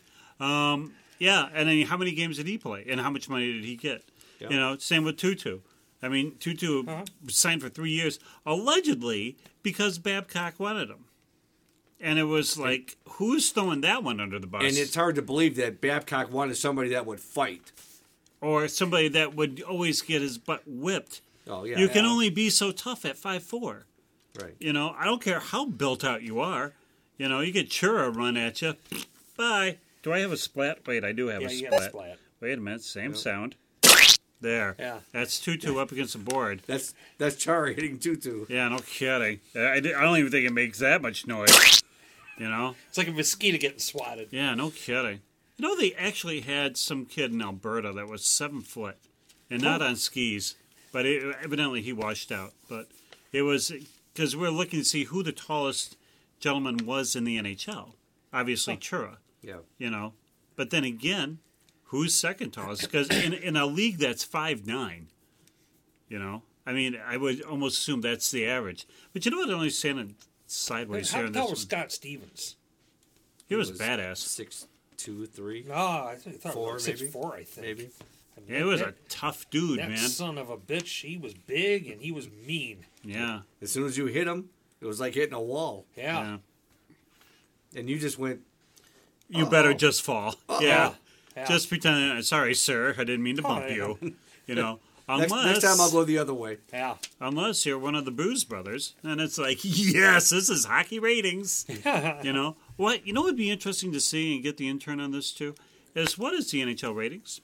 Yeah, and then how many games did he play? And how much money did he get? Yeah. Same with Tutu. I mean, Tutu signed for 3 years, allegedly because Babcock wanted him. And it was like, who's throwing that one under the bus? And it's hard to believe that Babcock wanted somebody that would fight. Or somebody that would always get his butt whipped. Oh, yeah. You can only be so tough at 5'4". Right. You know, I don't care how built out you are. You know, you get Chura run at you. Bye. Do I have a splat? Wait, I do have a you splat. have a splat. Wait a minute, same sound. There. Yeah. That's Tutu up against the board. That's Chari hitting Tutu. Yeah, no kidding. I don't even think it makes that much noise. You know? It's like a mosquito getting swatted. Yeah, no kidding. You know, they actually had some kid in Alberta that was 7 foot and not on skis, but evidently he washed out. But it was because we're looking to see who the tallest gentleman was in the NHL. Obviously, Chura. Yeah. You know, but then again, who's second tallest? Because in a league that's 5'9", you know, I mean, I would almost assume that's the average. But you know what? Only standing sideways How here in tall this was one. Scott Stevens? He was badass. 6'2", 3". No, I thought Four, it was maybe? 6'4", I think. Maybe. I mean, Yeah, he was a tough dude, that man. son of a bitch. He was big and he was mean. Yeah. As soon as you hit him, it was like hitting a wall. Yeah. And you just went, You better just fall. Yeah. Yeah. Just pretend, sorry, sir, I didn't mean to bump yeah. you. You know, next time I'll go the other way. Yeah. Unless you're one of the Booze Brothers, and it's like, yes, this is hockey ratings. You know what? You know what would be interesting to see and get the intern on this too is what is the NHL ratings?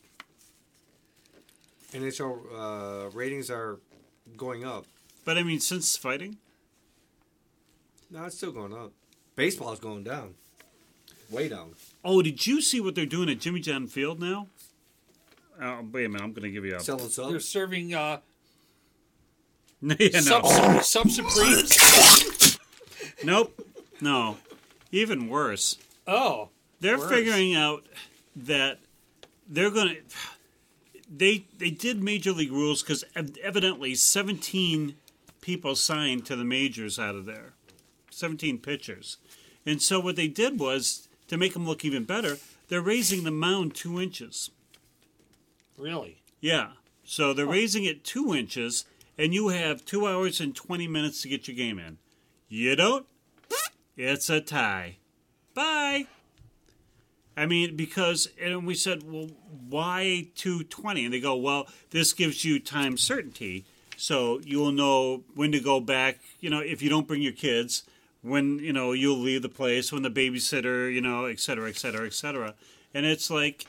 NHL ratings are going up. But I mean, since fighting, No, it's still going up. Baseball's going down. Way down. oh, did you see what they're doing at Jimmy John Field now? Wait a minute, I'm going to give you a Selling They're subs. serving yeah, no. sub Supremes. Nope, no, even worse. Oh. They're Worse. figuring out that they're going to. They did major league rules because evidently 17 people signed to the majors out of there, 17 pitchers, and so what they did was to make them look even better. They're raising the mound 2 inches. Really? Yeah, so they're raising it 2 inches, and you have 2 hours and 20 minutes to get your game in. You don't? It's a tie. Bye. I mean, because, and we said, well, why 2:20? And they go, well, this gives you time certainty, so you'll know when to go back, you know, if you don't bring your kids, when, you know, you'll leave the place, when the babysitter, you know, et cetera, et cetera, et cetera. And it's like,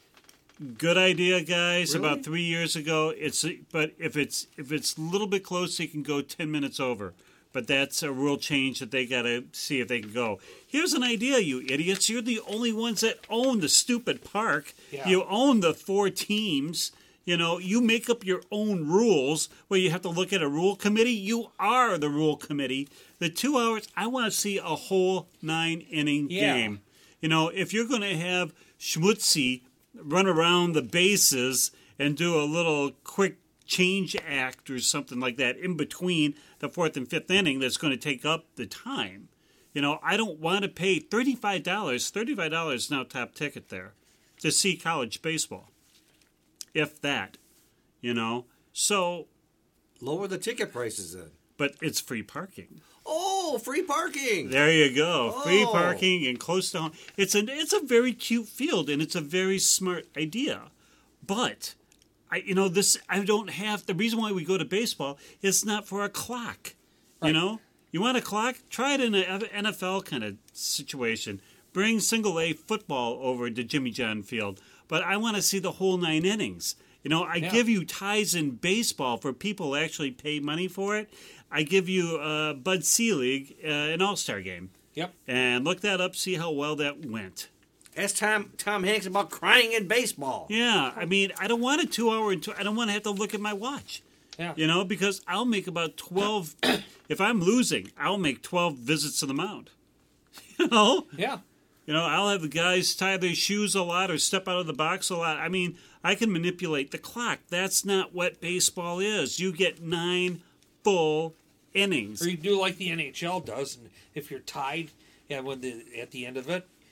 good idea, guys. Really? About 3 years ago, but if it's a little bit close, you can go 10 minutes over. But that's a rule change that they got to see if they can go. Here's an idea, you idiots. You're the only ones that own the stupid park. Yeah. You own the 4 teams. You know, you make up your own rules where you have to look at a rule committee. You are the rule committee. The 2 hours, I want to see a whole 9-inning Yeah. game. You know, if you're going to have Schmutzy run around the bases and do a little quick change act or something like that in between the 4th and 5th inning that's going to take up the time. You know, I don't want to pay $35. $35 is now top ticket there to see college baseball. If that, you know. So, Lower the ticket prices then. but it's free parking. Oh, free parking. There you go. Free Oh. parking and close to home. It's a very cute field and it's a very smart idea. But I don't have the reason why we go to baseball is not for a clock. You know? You want a clock? Try it in an NFL kind of situation. Bring single A football over to Jimmy John Field. But I want to see the whole 9 innings. You know, I give you ties in baseball for people who actually pay money for it. I give you Bud Selig, an All-Star game. Yep. And look that up, see how well that went. Ask Tom Hanks about crying in baseball. Yeah, I mean, I don't want a 2 hour, I don't want to have to look at my watch. Yeah. You know, because I'll make about 12, if I'm losing, I'll make 12 visits to the mound. You know? Yeah. You know, I'll have the guys tie their shoes a lot or step out of the box a lot. I mean, I can manipulate the clock. That's not what baseball is. You get 9 full innings. Or you do like the NHL does, and if you're tied, at the end of it,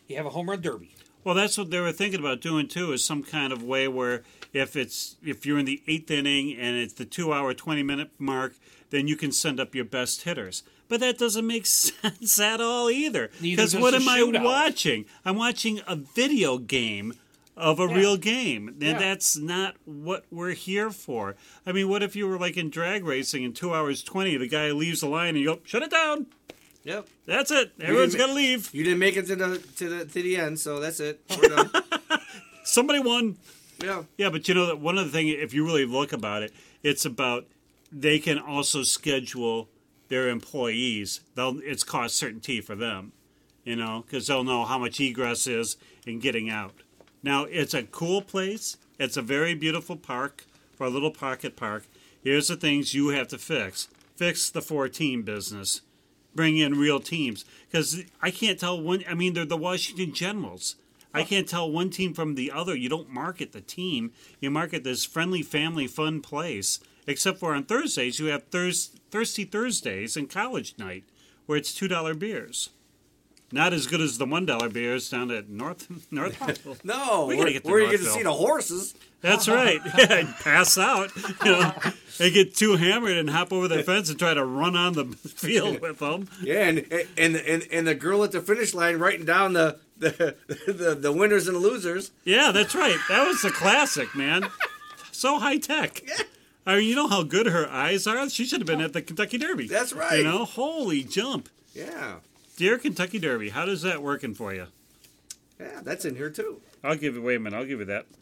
You have a home run derby. Well, that's what they were thinking about doing too, is some kind of way where if you're in the 8th inning and it's the 2-hour, 20-minute mark, then you can send up your best hitters. But that doesn't make sense at all either. Neither Because does what the am I shootout. watching? I'm watching a video game of a real game. And Yeah. that's not what we're here for. I mean, what if you were like in drag racing in 2 hours 20, the guy leaves the line and you go, shut it down. Yep. That's it. Everyone's didn't- got to leave. You didn't make it to the end, so that's it. We're done. Somebody won. Yeah. Yeah, but you know that one of the things, if you really look about it, it's about they can also schedule their employees. It's cost certainty for them, because they'll know how much egress is in getting out. Now, it's a cool place. It's a very beautiful park for a little pocket park. Here's the things you have to fix. Fix the 4-team business. Bring in real teams. Because I can't tell they're the Washington Generals. I can't tell one team from the other. You don't market the team. You market this friendly, family, fun place. Except for on Thursdays, you have Thirsty Thursdays and College Night, where it's $2 beers. Not as good as the $1 beers down at Northville. No, We gotta get to where you get to Northville. see the horses. That's right. Yeah, pass out. They get too hammered and hop over the fence and try to run on the field with them. Yeah, and the girl at the finish line writing down the winners and the losers. Yeah, that's right. That was the classic, man. So high tech. I mean, you know how good her eyes are? She should have been at the Kentucky Derby. That's right. Holy jump. Yeah, Dear Kentucky Derby, how does that working for you? yeah, that's in here too. Wait a minute, I'll give you that.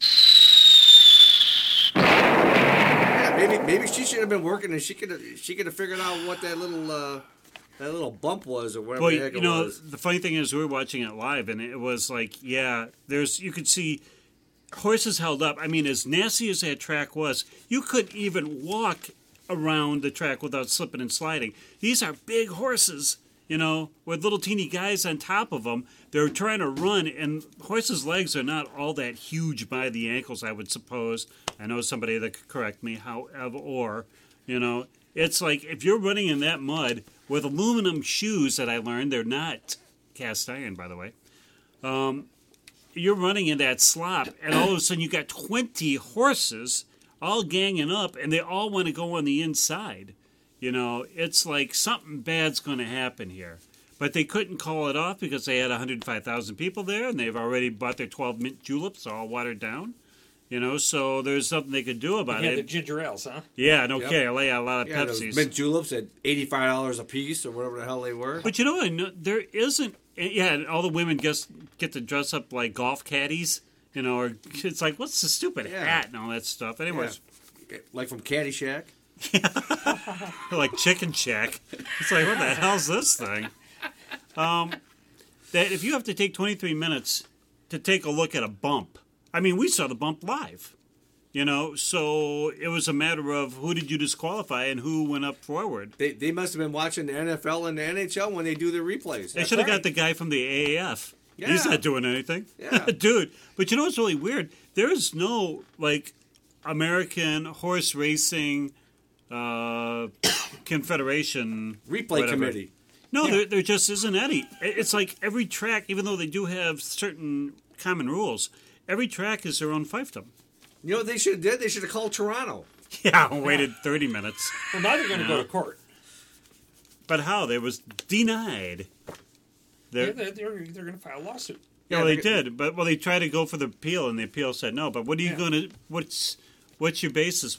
Yeah, maybe she should have been working and she could have figured out what that little bump was or whatever Well, the heck it was. the funny thing is we were watching it live and it was like, you could see horses held up. I mean, as nasty as that track was, you couldn't even walk around the track without slipping and sliding. These are big horses, with little teeny guys on top of them. They're trying to run, and horses' legs are not all that huge by the ankles, I would suppose. I know somebody that could correct me, however, it's like if you're running in that mud with aluminum shoes that I learned, they're not cast iron, by the way. You're running in that slop, and all of a sudden you got 20 horses all ganging up, and they all want to go on the inside. It's like something bad's going to happen here. But they couldn't call it off because they had 105,000 people there, and they've already bought their 12 mint juleps, all watered down. So there's nothing they could do about Yeah, it. the ginger ales, huh? Yeah, no kidding. I lay out a lot of Yeah, those Pepsis. mint juleps at $85 a piece or whatever the hell they were. But there isn't. Yeah, and all the women just get to dress up like golf caddies. Or it's like, what's the stupid Yeah. hat and all that stuff. Anyways, Like from Caddyshack. like Chicken Shack. It's like, what the hell's this thing? That if you have to take 23 minutes to take a look at a bump, I mean, we saw the bump live. So it was a matter of who did you disqualify and who went up forward. They must have been watching the NFL and the NHL when they do their replays. They should have got the guy from the AAF. He's Yeah. not doing anything. Yeah. Dude. But you know what's really weird? There is no, American Horse Racing Confederation. Replay whatever. committee. No, there just isn't any. It's like every track, even though they do have certain common rules, every track is their own fiefdom. You know what they should have did? They should have called Toronto. Yeah, waited 30 minutes. Well, now they're going to go to court. But how? They was denied. They're going to file a lawsuit. Yeah, well, they did, but they tried to go for the appeal, and the appeal said no. But what are you going to? What's your basis?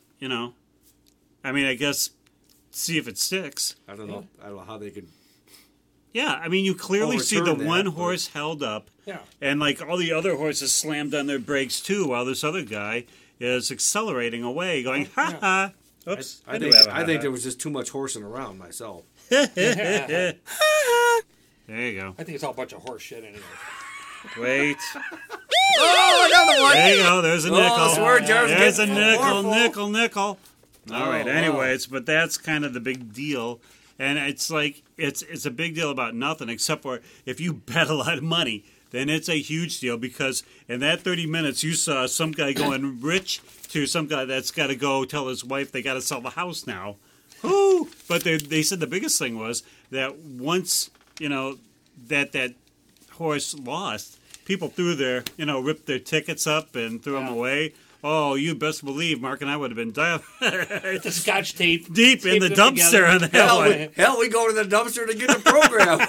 I mean, I guess see if it sticks. I don't know. I don't know how they could. Yeah, I mean, you clearly see the Overturn that, one but- horse held up, Yeah. and all the other horses slammed on their brakes too, while this other guy is accelerating away, going ha ha. Oops, I do think have a ha-ha. there was just too much horsing around myself. There you go. I think it's all a bunch of horse shit anyway. Wait. Oh, another one! There you go. There's a nickel. swear jars There's a getting nickel. more All right. Oh, Anyways, but that's kind of the big deal, and it's like it's a big deal about nothing except for if you bet a lot of money, then it's a huge deal because in that 30 minutes you saw some guy going rich to some guy that's got to go tell his wife they got to sell the house now. Woo! But they said the biggest thing was that once that horse lost, people threw ripped their tickets up and threw them away. Oh, you best believe Mark and I would have been The Scotch tape. deep in the Taped them dumpster on the Hell, we go to the dumpster to get the program.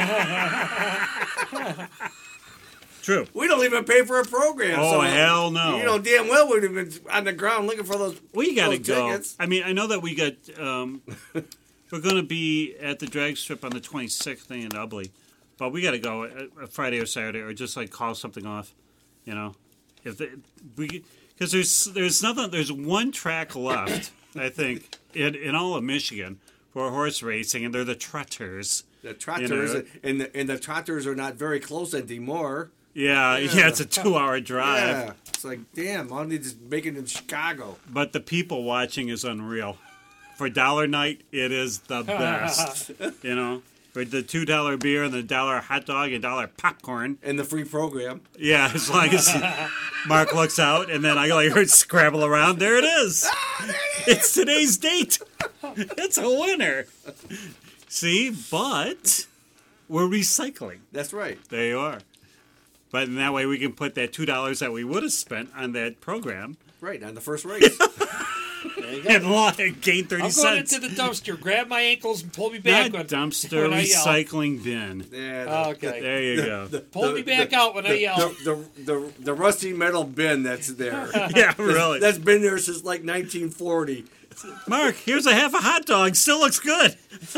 True. We don't even pay for a program. Oh, so, hell no. You know damn well we'd have been on the ground looking for those. We got to those go. tickets. I mean, I know that we got. We're going to be at the drag strip on the 26th in Ubley, but we got to go a Friday or Saturday, or just like call something off. You know, because there's nothing. There's one track left, I think, in all of Michigan for horse racing, and they're the Trotters. The trotters You know. and the trotters are not very close anymore. Yeah, it's a 2-hour drive. Yeah, it's like damn, all need is making it in Chicago. But the people watching is unreal. For dollar night, it is the best. You know, for the $2 beer and the $1 hot dog and $1 popcorn. And the free program. Yeah, as long as Mark looks out and then I like her scrabble around. There it is. It's today's date. It's a winner. See, but we're recycling. That's right. There you are. But in that way, we can put that $2 that we would have spent on that program Right, on the first race. and gain 30 I'm going cents. into the dumpster. Grab my ankles and pull me back. Not dumpster, when I yell. recycling bin. Yeah, Okay. There you go. Pull me back out when I yell. the rusty metal bin that's there. Yeah, really. That's been there since like 1940. Mark, here's a half a hot dog. Still looks good.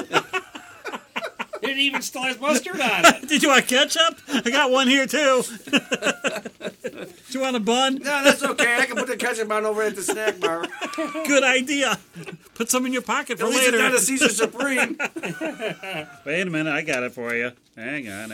It even still has mustard on it. Did you want ketchup? I got one here, too. Do you want a bun? No, that's okay. I can put the ketchup on over at the snack bar. Good idea. Put some in your pocket for At least it's later. not a Caesar Supreme. Wait a minute, I got it for you. Hang on.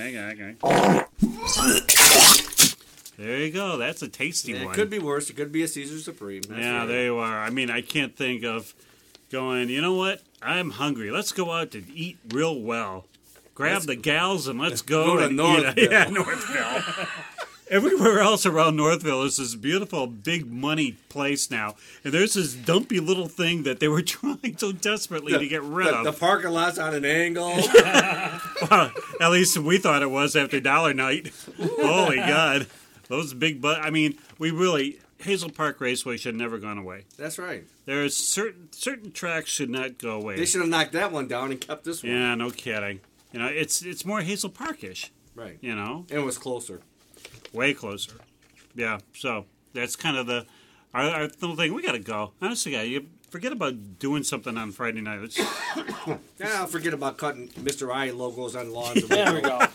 There you go. That's a tasty Yeah, one. it could be worse. It could be a Caesar Supreme. That's Yeah, right. there you are. I mean, I can't think of going, you know what? I'm hungry. Let's go out to eat real well. Grab the gals and let's go, go to and eat. Northville. Yeah, Northville. Everywhere else around Northville is this beautiful big money place now. And there's this dumpy little thing that they were trying so desperately to get rid The of. parking lot's on an angle. Well, at least we thought it was after Dollar Night. Holy God. Those big I mean, we really... Hazel Park Raceway should have never gone away. That's right. There's certain tracks should not go away. They should have knocked that one down and kept this one. Yeah, no kidding. You know, it's more Hazel Parkish. Right. You know, And it was closer. way closer. Yeah. So that's kind of our little thing. We got to go. Honestly, guy, you forget about doing something on Friday night. It's, Yeah, I'll forget about cutting Mr. I logos on lawns. There we go.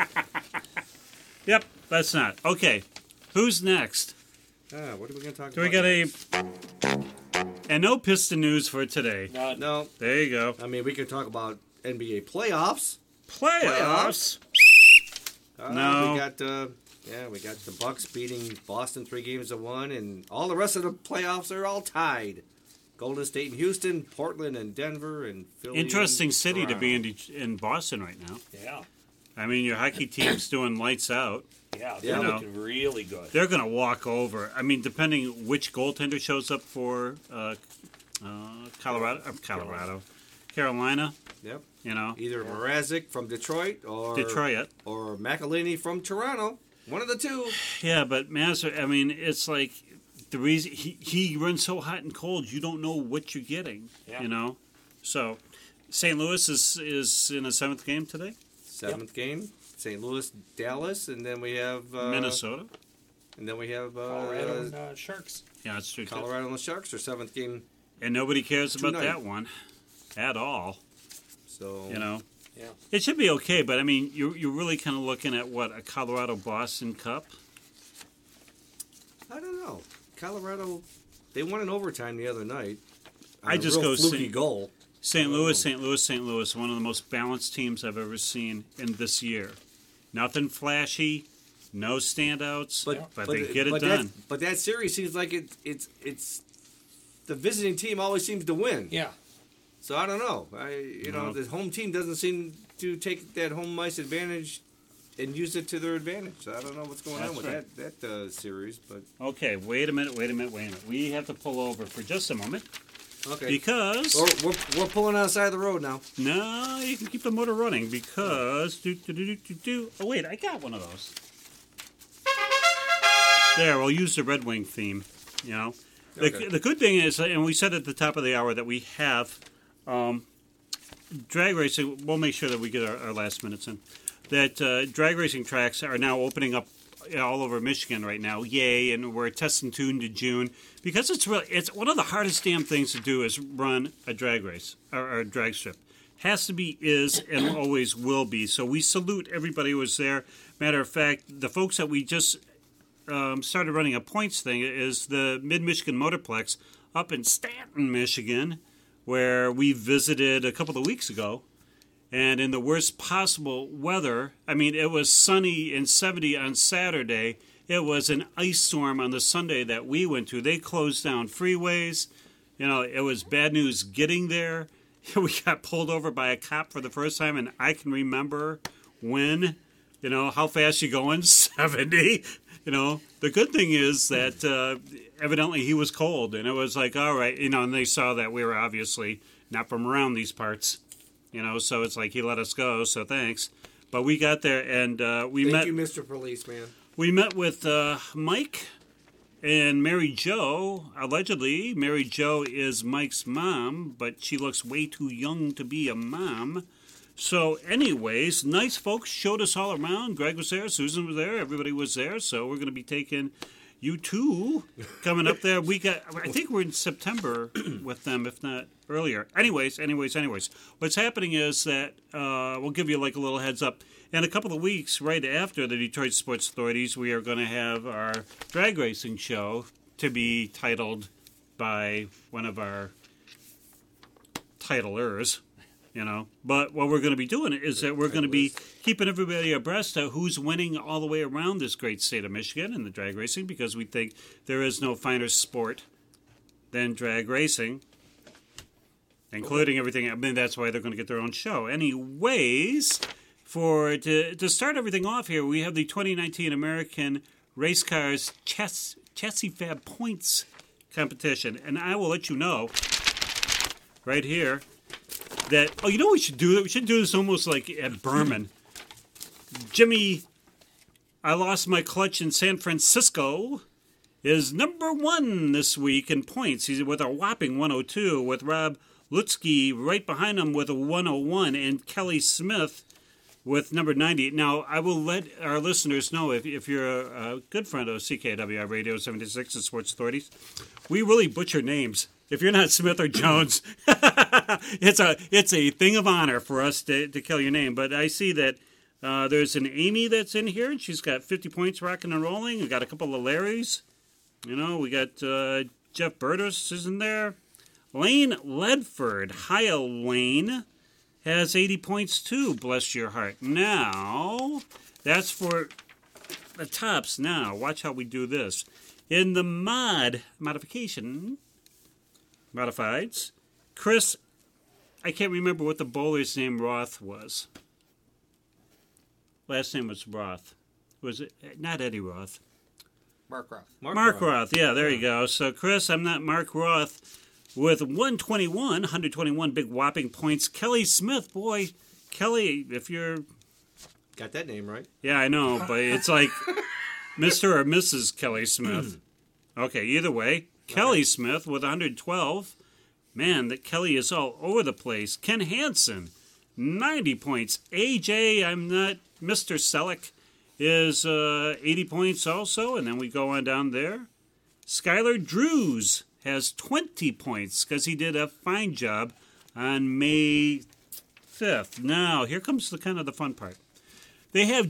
yep, that's not okay. Who's next? What are we going to talk about? Do we got and no Piston news for today? No. There you go. I mean, we could talk about NBA playoffs. Playoffs. No. We got the Bucks beating Boston 3-1, and all the rest of the playoffs are all tied. Golden State and Houston, Portland and Denver, and Philly. Interesting and city to be Toronto. in Boston right now. Yeah. I mean, your hockey team's doing lights out. Yeah, they're You know. looking really good. They're going to walk over. I mean, depending which goaltender shows up for Carolina, Yep. you know, Either Mrazek from Detroit or McElhinney from Toronto. One of the two. Yeah, but Mazur, I mean, it's like the reason he runs so hot and cold, you don't know what you're getting, you know? So, St. Louis is in a 7th game today? Seventh game. St. Louis, Dallas, and then we have Minnesota? and then we have Colorado and Sharks. Yeah, that's true. too. Colorado and the Sharks are 7th game. And nobody cares about Tonight. that one at all, So you know? Yeah. It should be okay, but I mean, you're really kind of looking at what, a Colorado-Boston Cup? I don't know. Colorado, they won in overtime the other night. on I a just real go fluky St. goal. St. Louis, one of the most balanced teams I've ever seen in this year. Nothing flashy, no standouts, but they get it done. But that series seems like it's the visiting team always seems to win. Yeah. So I don't know. No. The home team doesn't seem to take that home ice advantage and use it to their advantage. So I don't know what's going on with That's right. that series. But Okay, wait a minute. We have to pull over for just a moment. Okay. Because We're pulling on the side of the road now. no, you can keep the motor running because oh wait, I got one of those. There, we'll use the Red Wing theme. You know, Okay. the good thing is, and we said at the top of the hour that we have drag racing. We'll make sure that we get our last minutes in. That drag racing tracks are now opening up all over Michigan right now. Yay! And we're testing tuned to June because it's one of the hardest damn things to do is run a drag race or a drag strip. Has to be, is, and always will be. So we salute everybody who was there. Matter of fact, the folks that we just started running a points thing is the Mid-Michigan Motorplex up in Stanton, Michigan, where we visited a couple of weeks ago. And in the worst possible weather, I mean, it was sunny and 70 on Saturday. It was an ice storm on the Sunday that we went to. They closed down freeways. You know, it was bad news getting there. We got pulled over by a cop for the first time, and I can remember when, you know, how fast you going? 70. You know, the good thing is that evidently he was cold, and it was like, all right, you know, and they saw that we were obviously not from around these parts, you know, so it's like he let us go, so thanks. But we got there, and we met. Thank you, Mr. Policeman. We met with Mike and Mary Jo. Allegedly, Mary Jo is Mike's mom, but she looks way too young to be a mom. So anyways, nice folks showed us all around. Greg was there, Susan was there, everybody was there. So we're going to be taking you two coming up there. I think we're in September with them, if not earlier. Anyways. What's happening is that we'll give you like a little heads up. In a couple of weeks, right after the Detroit Sports Authorities, we are going to have our drag racing show to be titled by one of our titlers. You know, but what we're going to be doing is that we're going to be keeping everybody abreast of who's winning all the way around this great state of Michigan in the drag racing, because we think there is no finer sport than drag racing, including everything. I mean, that's why they're going to get their own show. Anyways, to start everything off here, we have the 2019 American Race Cars Chassis Fab Points competition, and I will let you know right here. That, you know what we should do? We should do this almost like at Berman. Jimmy, I lost my clutch in San Francisco, is number one this week in points. He's with a whopping 102, with Rob Lutzke right behind him with a 101, and Kelly Smith with number 90. Now, I will let our listeners know, if you're a good friend of CKWI Radio 76 and Sports Authorities, we really butcher names. If you're not Smith or Jones, it's a thing of honor for us to kill your name. But I see that there's an Amy that's in here, and she's got 50 points rocking and rolling. We got a couple of Larrys. You know, we got Jeff Burtis is in there. Lane Ledford, hiya Lane, has 80 points too, bless your heart. Now, that's for the tops. Now, watch how we do this. In the modifieds, Chris, I can't remember what the bowler's name Roth was. Last name was Roth. Was it not Eddie Roth? Mark Roth. Mark Roth. Yeah, there you go. So, Chris, I'm not Mark Roth with 121 big whopping points. Kelly Smith, boy, Kelly, if you're... Got that name right. Yeah, I know, but it's like Mr. or Mrs. Kelly Smith. Okay, either way. Kelly Smith with 112. Man, that Kelly is all over the place. Ken Hansen, 90 points. AJ, I'm not Mr. Selleck, is 80 points also. And then we go on down there. Skylar Drews has 20 points because he did a fine job on May 5th. Now, here comes the kind of the fun part. They have...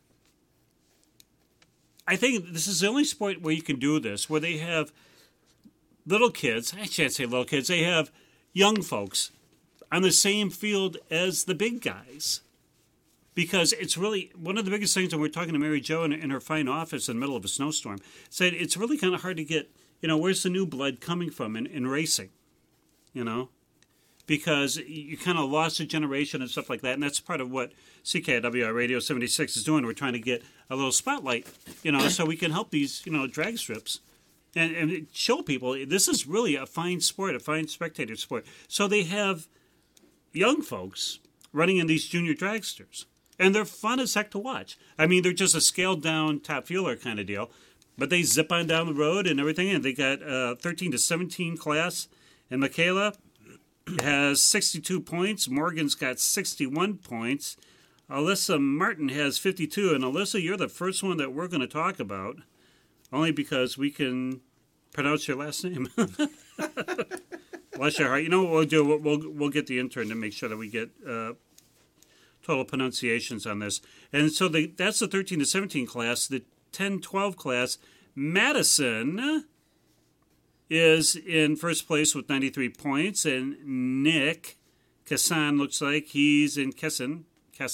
I think this is the only sport where you can do this, where they have little kids, I can't say little kids, they have young folks on the same field as the big guys. Because it's really, one of the biggest things, and we're talking to Mary Jo in her fine office in the middle of a snowstorm, said it's really kind of hard to get, you know, where's the new blood coming from in racing, you know? Because you kind of lost a generation and stuff like that, and that's part of what CKWI Radio 76 is doing. We're trying to get a little spotlight, you know, so we can help these, you know, drag strips and show people this is really a fine sport, a fine spectator sport. So they have young folks running in these junior dragsters, and they're fun as heck to watch. I mean, they're just a scaled down Top Fueler kind of deal, but they zip on down the road and everything. And they got 13 to 17 class, and Michaela has 62 points. Morgan's got 61 points. Alyssa Martin has 52, and Alyssa, you're the first one that we're going to talk about, only because we can pronounce your last name. Bless your heart. You know what we'll do? We'll get the intern to make sure that we get total pronunciations on this. And so that's the 13 to 17 class. The 10-12 class, Madison is in first place with 93 points, and Nick Kassan looks like he's in Kassan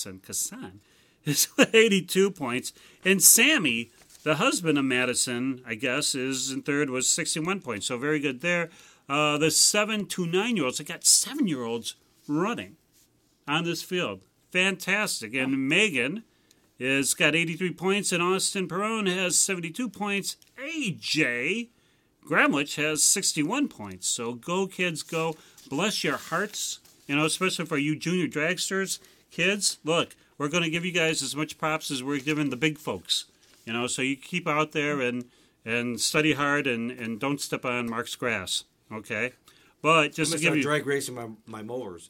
is 82 points, and Sammy, the husband of Madison, I guess, is in third with 61 points. So very good there. The 7 to 9-year-olds, I got 7-year-olds running on this field. Fantastic. And Megan is got 83 points, and Austin Perone has 72 points. AJ Gramlich has 61 points. So go, kids, go. Bless your hearts, especially for you junior dragsters. Kids, look, we're going to give you guys as much props as we're giving the big folks. So you keep out there and study hard and don't step on Mark's grass, okay? But just to give you... drag racing my mowers.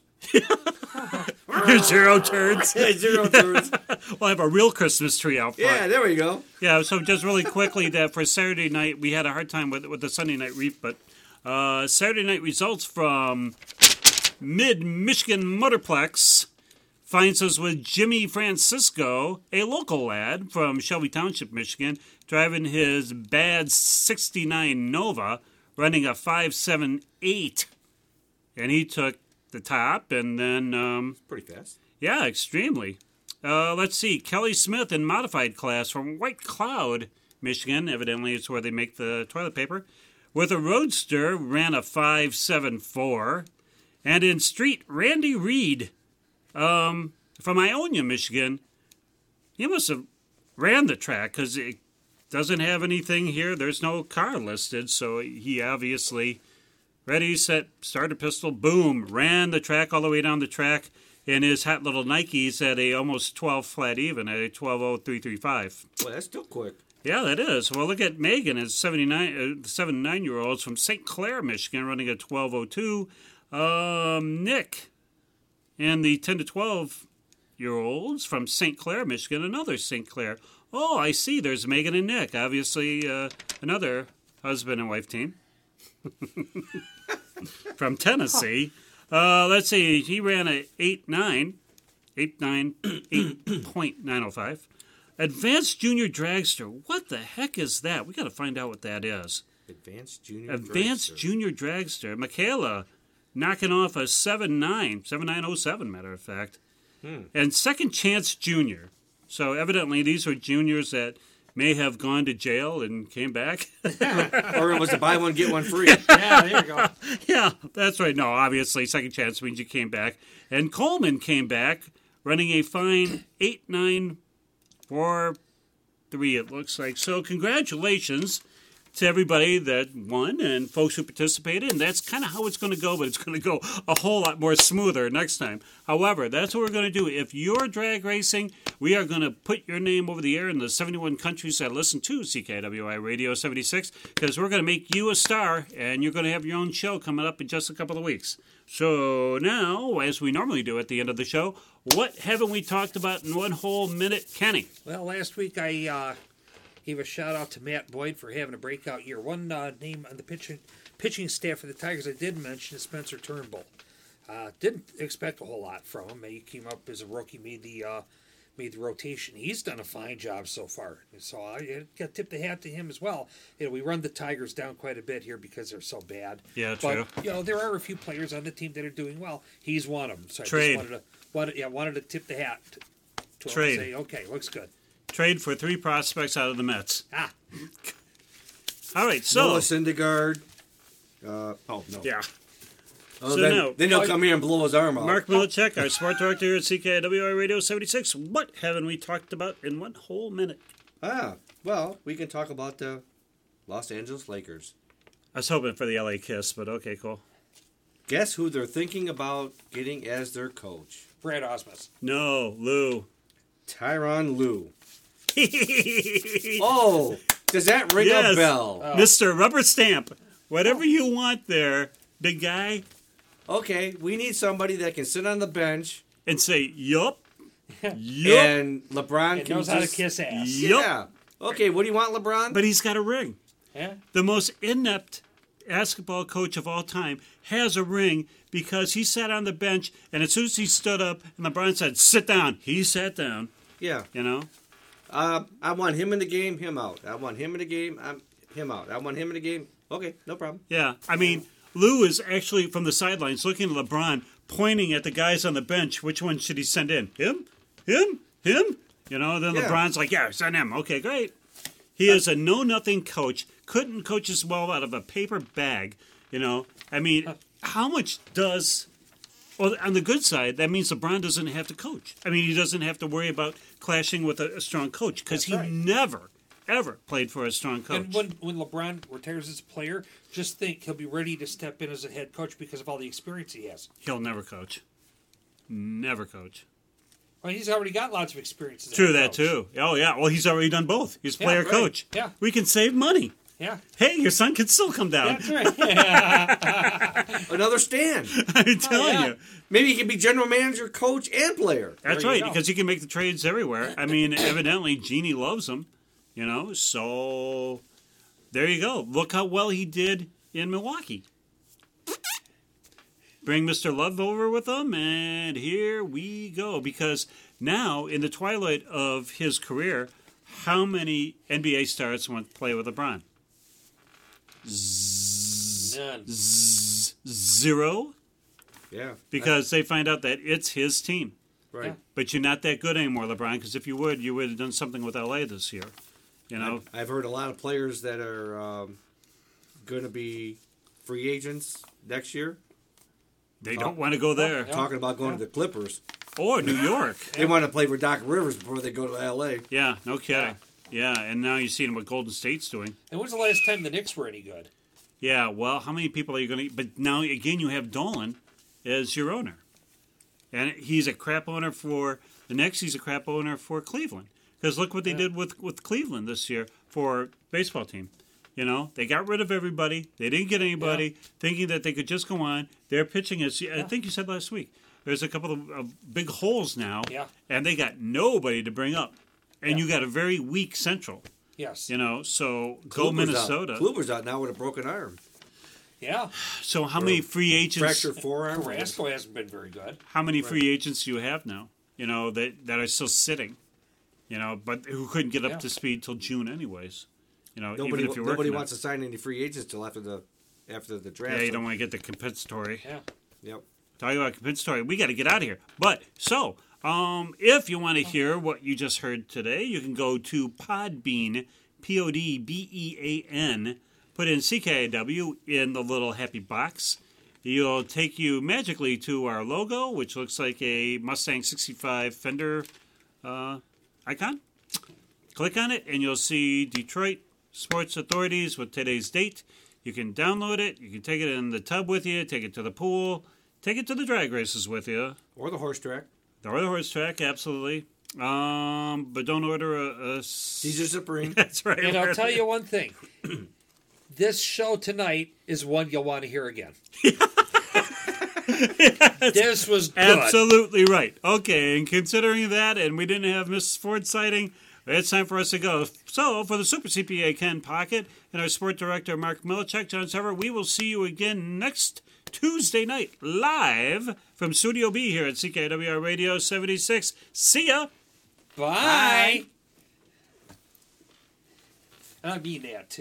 Zero turns. Zero turns. We'll have a real Christmas tree out front. Yeah, there we go. Yeah, so just really quickly, that for Saturday night, we had a hard time with the Sunday night reef, but Saturday night results from Mid-Michigan Motorplex finds us with Jimmy Francisco, a local lad from Shelby Township, Michigan, driving his bad 69 Nova, running a 5.78. And he took the top, and then... pretty fast. Yeah, extremely. Let's see. Kelly Smith in modified class from White Cloud, Michigan. Evidently, it's where they make the toilet paper. With a Roadster, ran a 5.74. And in street, Randy Reed from Ionia, Michigan. He must have ran the track because it doesn't have anything here. There's no car listed, so he obviously ready, set, started pistol, boom, ran the track all the way down the track in his hot little Nikes at a almost 12 flat even at a 12.0335. Well, that's still quick. Yeah, that is. Well, look at Megan, it's 7 to 9-year-olds from St. Clair, Michigan, running at 12.02. Nick and the 10 to 12-year-olds from St. Clair, Michigan, another St. Clair. Oh, I see. There's Megan and Nick. Obviously, another husband and wife team from Tennessee. Let's see. He ran a 8.905. Advanced Junior Dragster. What the heck is that? We got to find out what that is. Advanced Junior Dragster. Michaela knocking off a 7907, matter of fact. And Second Chance Junior. So evidently these were juniors that may have gone to jail and came back. Or it was a buy one, get one free. Yeah, there you go. Yeah, that's right. No, obviously Second Chance means you came back. And Coleman came back running a fine 8.943, it looks like. So congratulations to everybody that won and folks who participated, and that's kind of how it's going to go, but it's going to go a whole lot more smoother next time. However, that's what we're going to do. If you're drag racing, we are going to put your name over the air in the 71 countries that listen to CKWI Radio 76, because we're going to make you a star, and you're going to have your own show coming up in just a couple of weeks. So now, as we normally do at the end of the show, what haven't we talked about in one whole minute, Kenny? Well, last week I gave a shout-out to Matt Boyd for having a breakout year. One name on the pitching staff for the Tigers I did mention is Spencer Turnbull. Didn't expect a whole lot from him. He came up as a rookie, made the rotation. He's done a fine job so far. So I got to tip the hat to him as well. We run the Tigers down quite a bit here because they're so bad. Yeah, true. But, there are a few players on the team that are doing well. He's one of them. So Trade. I just wanted to tip the hat to him Trade. and say, okay, looks good. Trade for 3 prospects out of the Mets. All right, so... Noah Syndergaard. No. Yeah. Oh, So then, now- then he'll come here and blow his arm out. Mark Milicek, our sport director here at CKWI Radio 76. What haven't we talked about in one whole minute? Well, we can talk about the Los Angeles Lakers. I was hoping for the LA Kiss, but okay, cool. Guess who they're thinking about getting as their coach? Brad Osmus. No, Lou. Tyronn Lue. Oh, does that ring Yes. a bell? Mr. Rubber Stamp. Whatever you want there, big guy, Okay, we need somebody that can sit on the bench and say, yup, yup, and LeBron It can knows how to just... kiss ass. yup. Yeah. Okay, what do you want, LeBron? But he's got a ring. Yeah. The most inept basketball coach of all time has a ring because he sat on the bench, and as soon as he stood up and LeBron said, sit down, he sat down, Yeah. you know? I want him in the game, him out. I want him in the game, him out. I want him in the game. Okay, no problem. Yeah, I mean, Lou is actually from the sidelines looking at LeBron, pointing at the guys on the bench. Which one should he send in? Him? Him? Him? You know, then Yeah. LeBron's like, yeah, send him. Okay, great. He is a know-nothing coach. Couldn't coach as well out of a paper bag, you know. I mean, how much does... Well, on the good side, that means LeBron doesn't have to coach. I mean, he doesn't have to worry about clashing with a strong coach because he That's right. never, ever played for a strong coach. And when LeBron retires as a player, just think he'll be ready to step in as a head coach because of all the experience he has. He'll never coach. Never coach. Well, he's already got lots of experience. As a True head that coach. too. Oh yeah. Well, he's already done both. He's Yeah, player right. coach. Yeah. We can save money. Yeah. Hey, your son can still come down. That's right. Another stand. I'm telling yeah. you. Maybe he can be general manager, coach, and player. That's There you right, go. because he can make the trades everywhere. I mean, evidently Jeannie loves him. You know, so there you go. Look how well he did in Milwaukee. Bring Mr. Love over with him, and here we go. Because now, in the twilight of his career, how many NBA stars want to play with LeBron? None. Zero, Yeah. because they find out that it's his team. Right. Yeah. But you're not that good anymore, LeBron, because if you would have done something with LA this year. You know? I've heard a lot of players that are going to be free agents next year They don't want to go there. Yeah. talking about going to the Clippers. Or New York. They want to play for Doc Rivers before they go to L.A. Yeah, no kidding. Yeah, and now you see what Golden State's doing. And when's the last time the Knicks were any good? Yeah, well, how many people are you going to... But now, again, you have Dolan as your owner. And he's a crap owner for the Knicks. He's a crap owner for Cleveland. Because look what they did with Cleveland this year for baseball team. You know, they got rid of everybody. They didn't get anybody, thinking that they could just go on. Their pitching is, I think you said last week, there's a couple of big holes now, and they got nobody to bring up. And you got a very weak Central, Yes. you know, so go Minnesota. Kluber's out now with a broken arm. Yeah. So how many free agents? Fractured forearm. Carrasco hasn't been very good. How many free agents do you have now? You know that are still sitting, you know, but who couldn't get up to speed till June anyways. You know, Nobody, even if you're nobody working wants to sign any free agents till after the draft. Yeah, you don't want to get the compensatory. Yeah. Yep. Talking about compensatory, we got to get out of here. But so, if you want to hear what you just heard today, you can go to Podbean, Podbean. Put in CKIW in the little happy box. It'll take you magically to our logo, which looks like a Mustang 65 Fender icon. Click on it, and you'll see Detroit Sports Authorities with today's date. You can download it. You can take it in the tub with you, take it to the pool, take it to the drag races with you. Or the horse track. Or the horse track, absolutely. But don't order a Caesar Supreme. That's right. And I'll tell you one thing. This show tonight is one you'll want to hear again. This was good. Absolutely right. Okay, and considering that, and we didn't have Mrs. Ford sighting, it's time for us to go. So, for the Super CPA Ken Pocket and our sport director Mark Milichek, John Sever, we will see you again next Tuesday night, live from Studio B here at CKWR Radio 76. See ya! Bye. I mean that, too.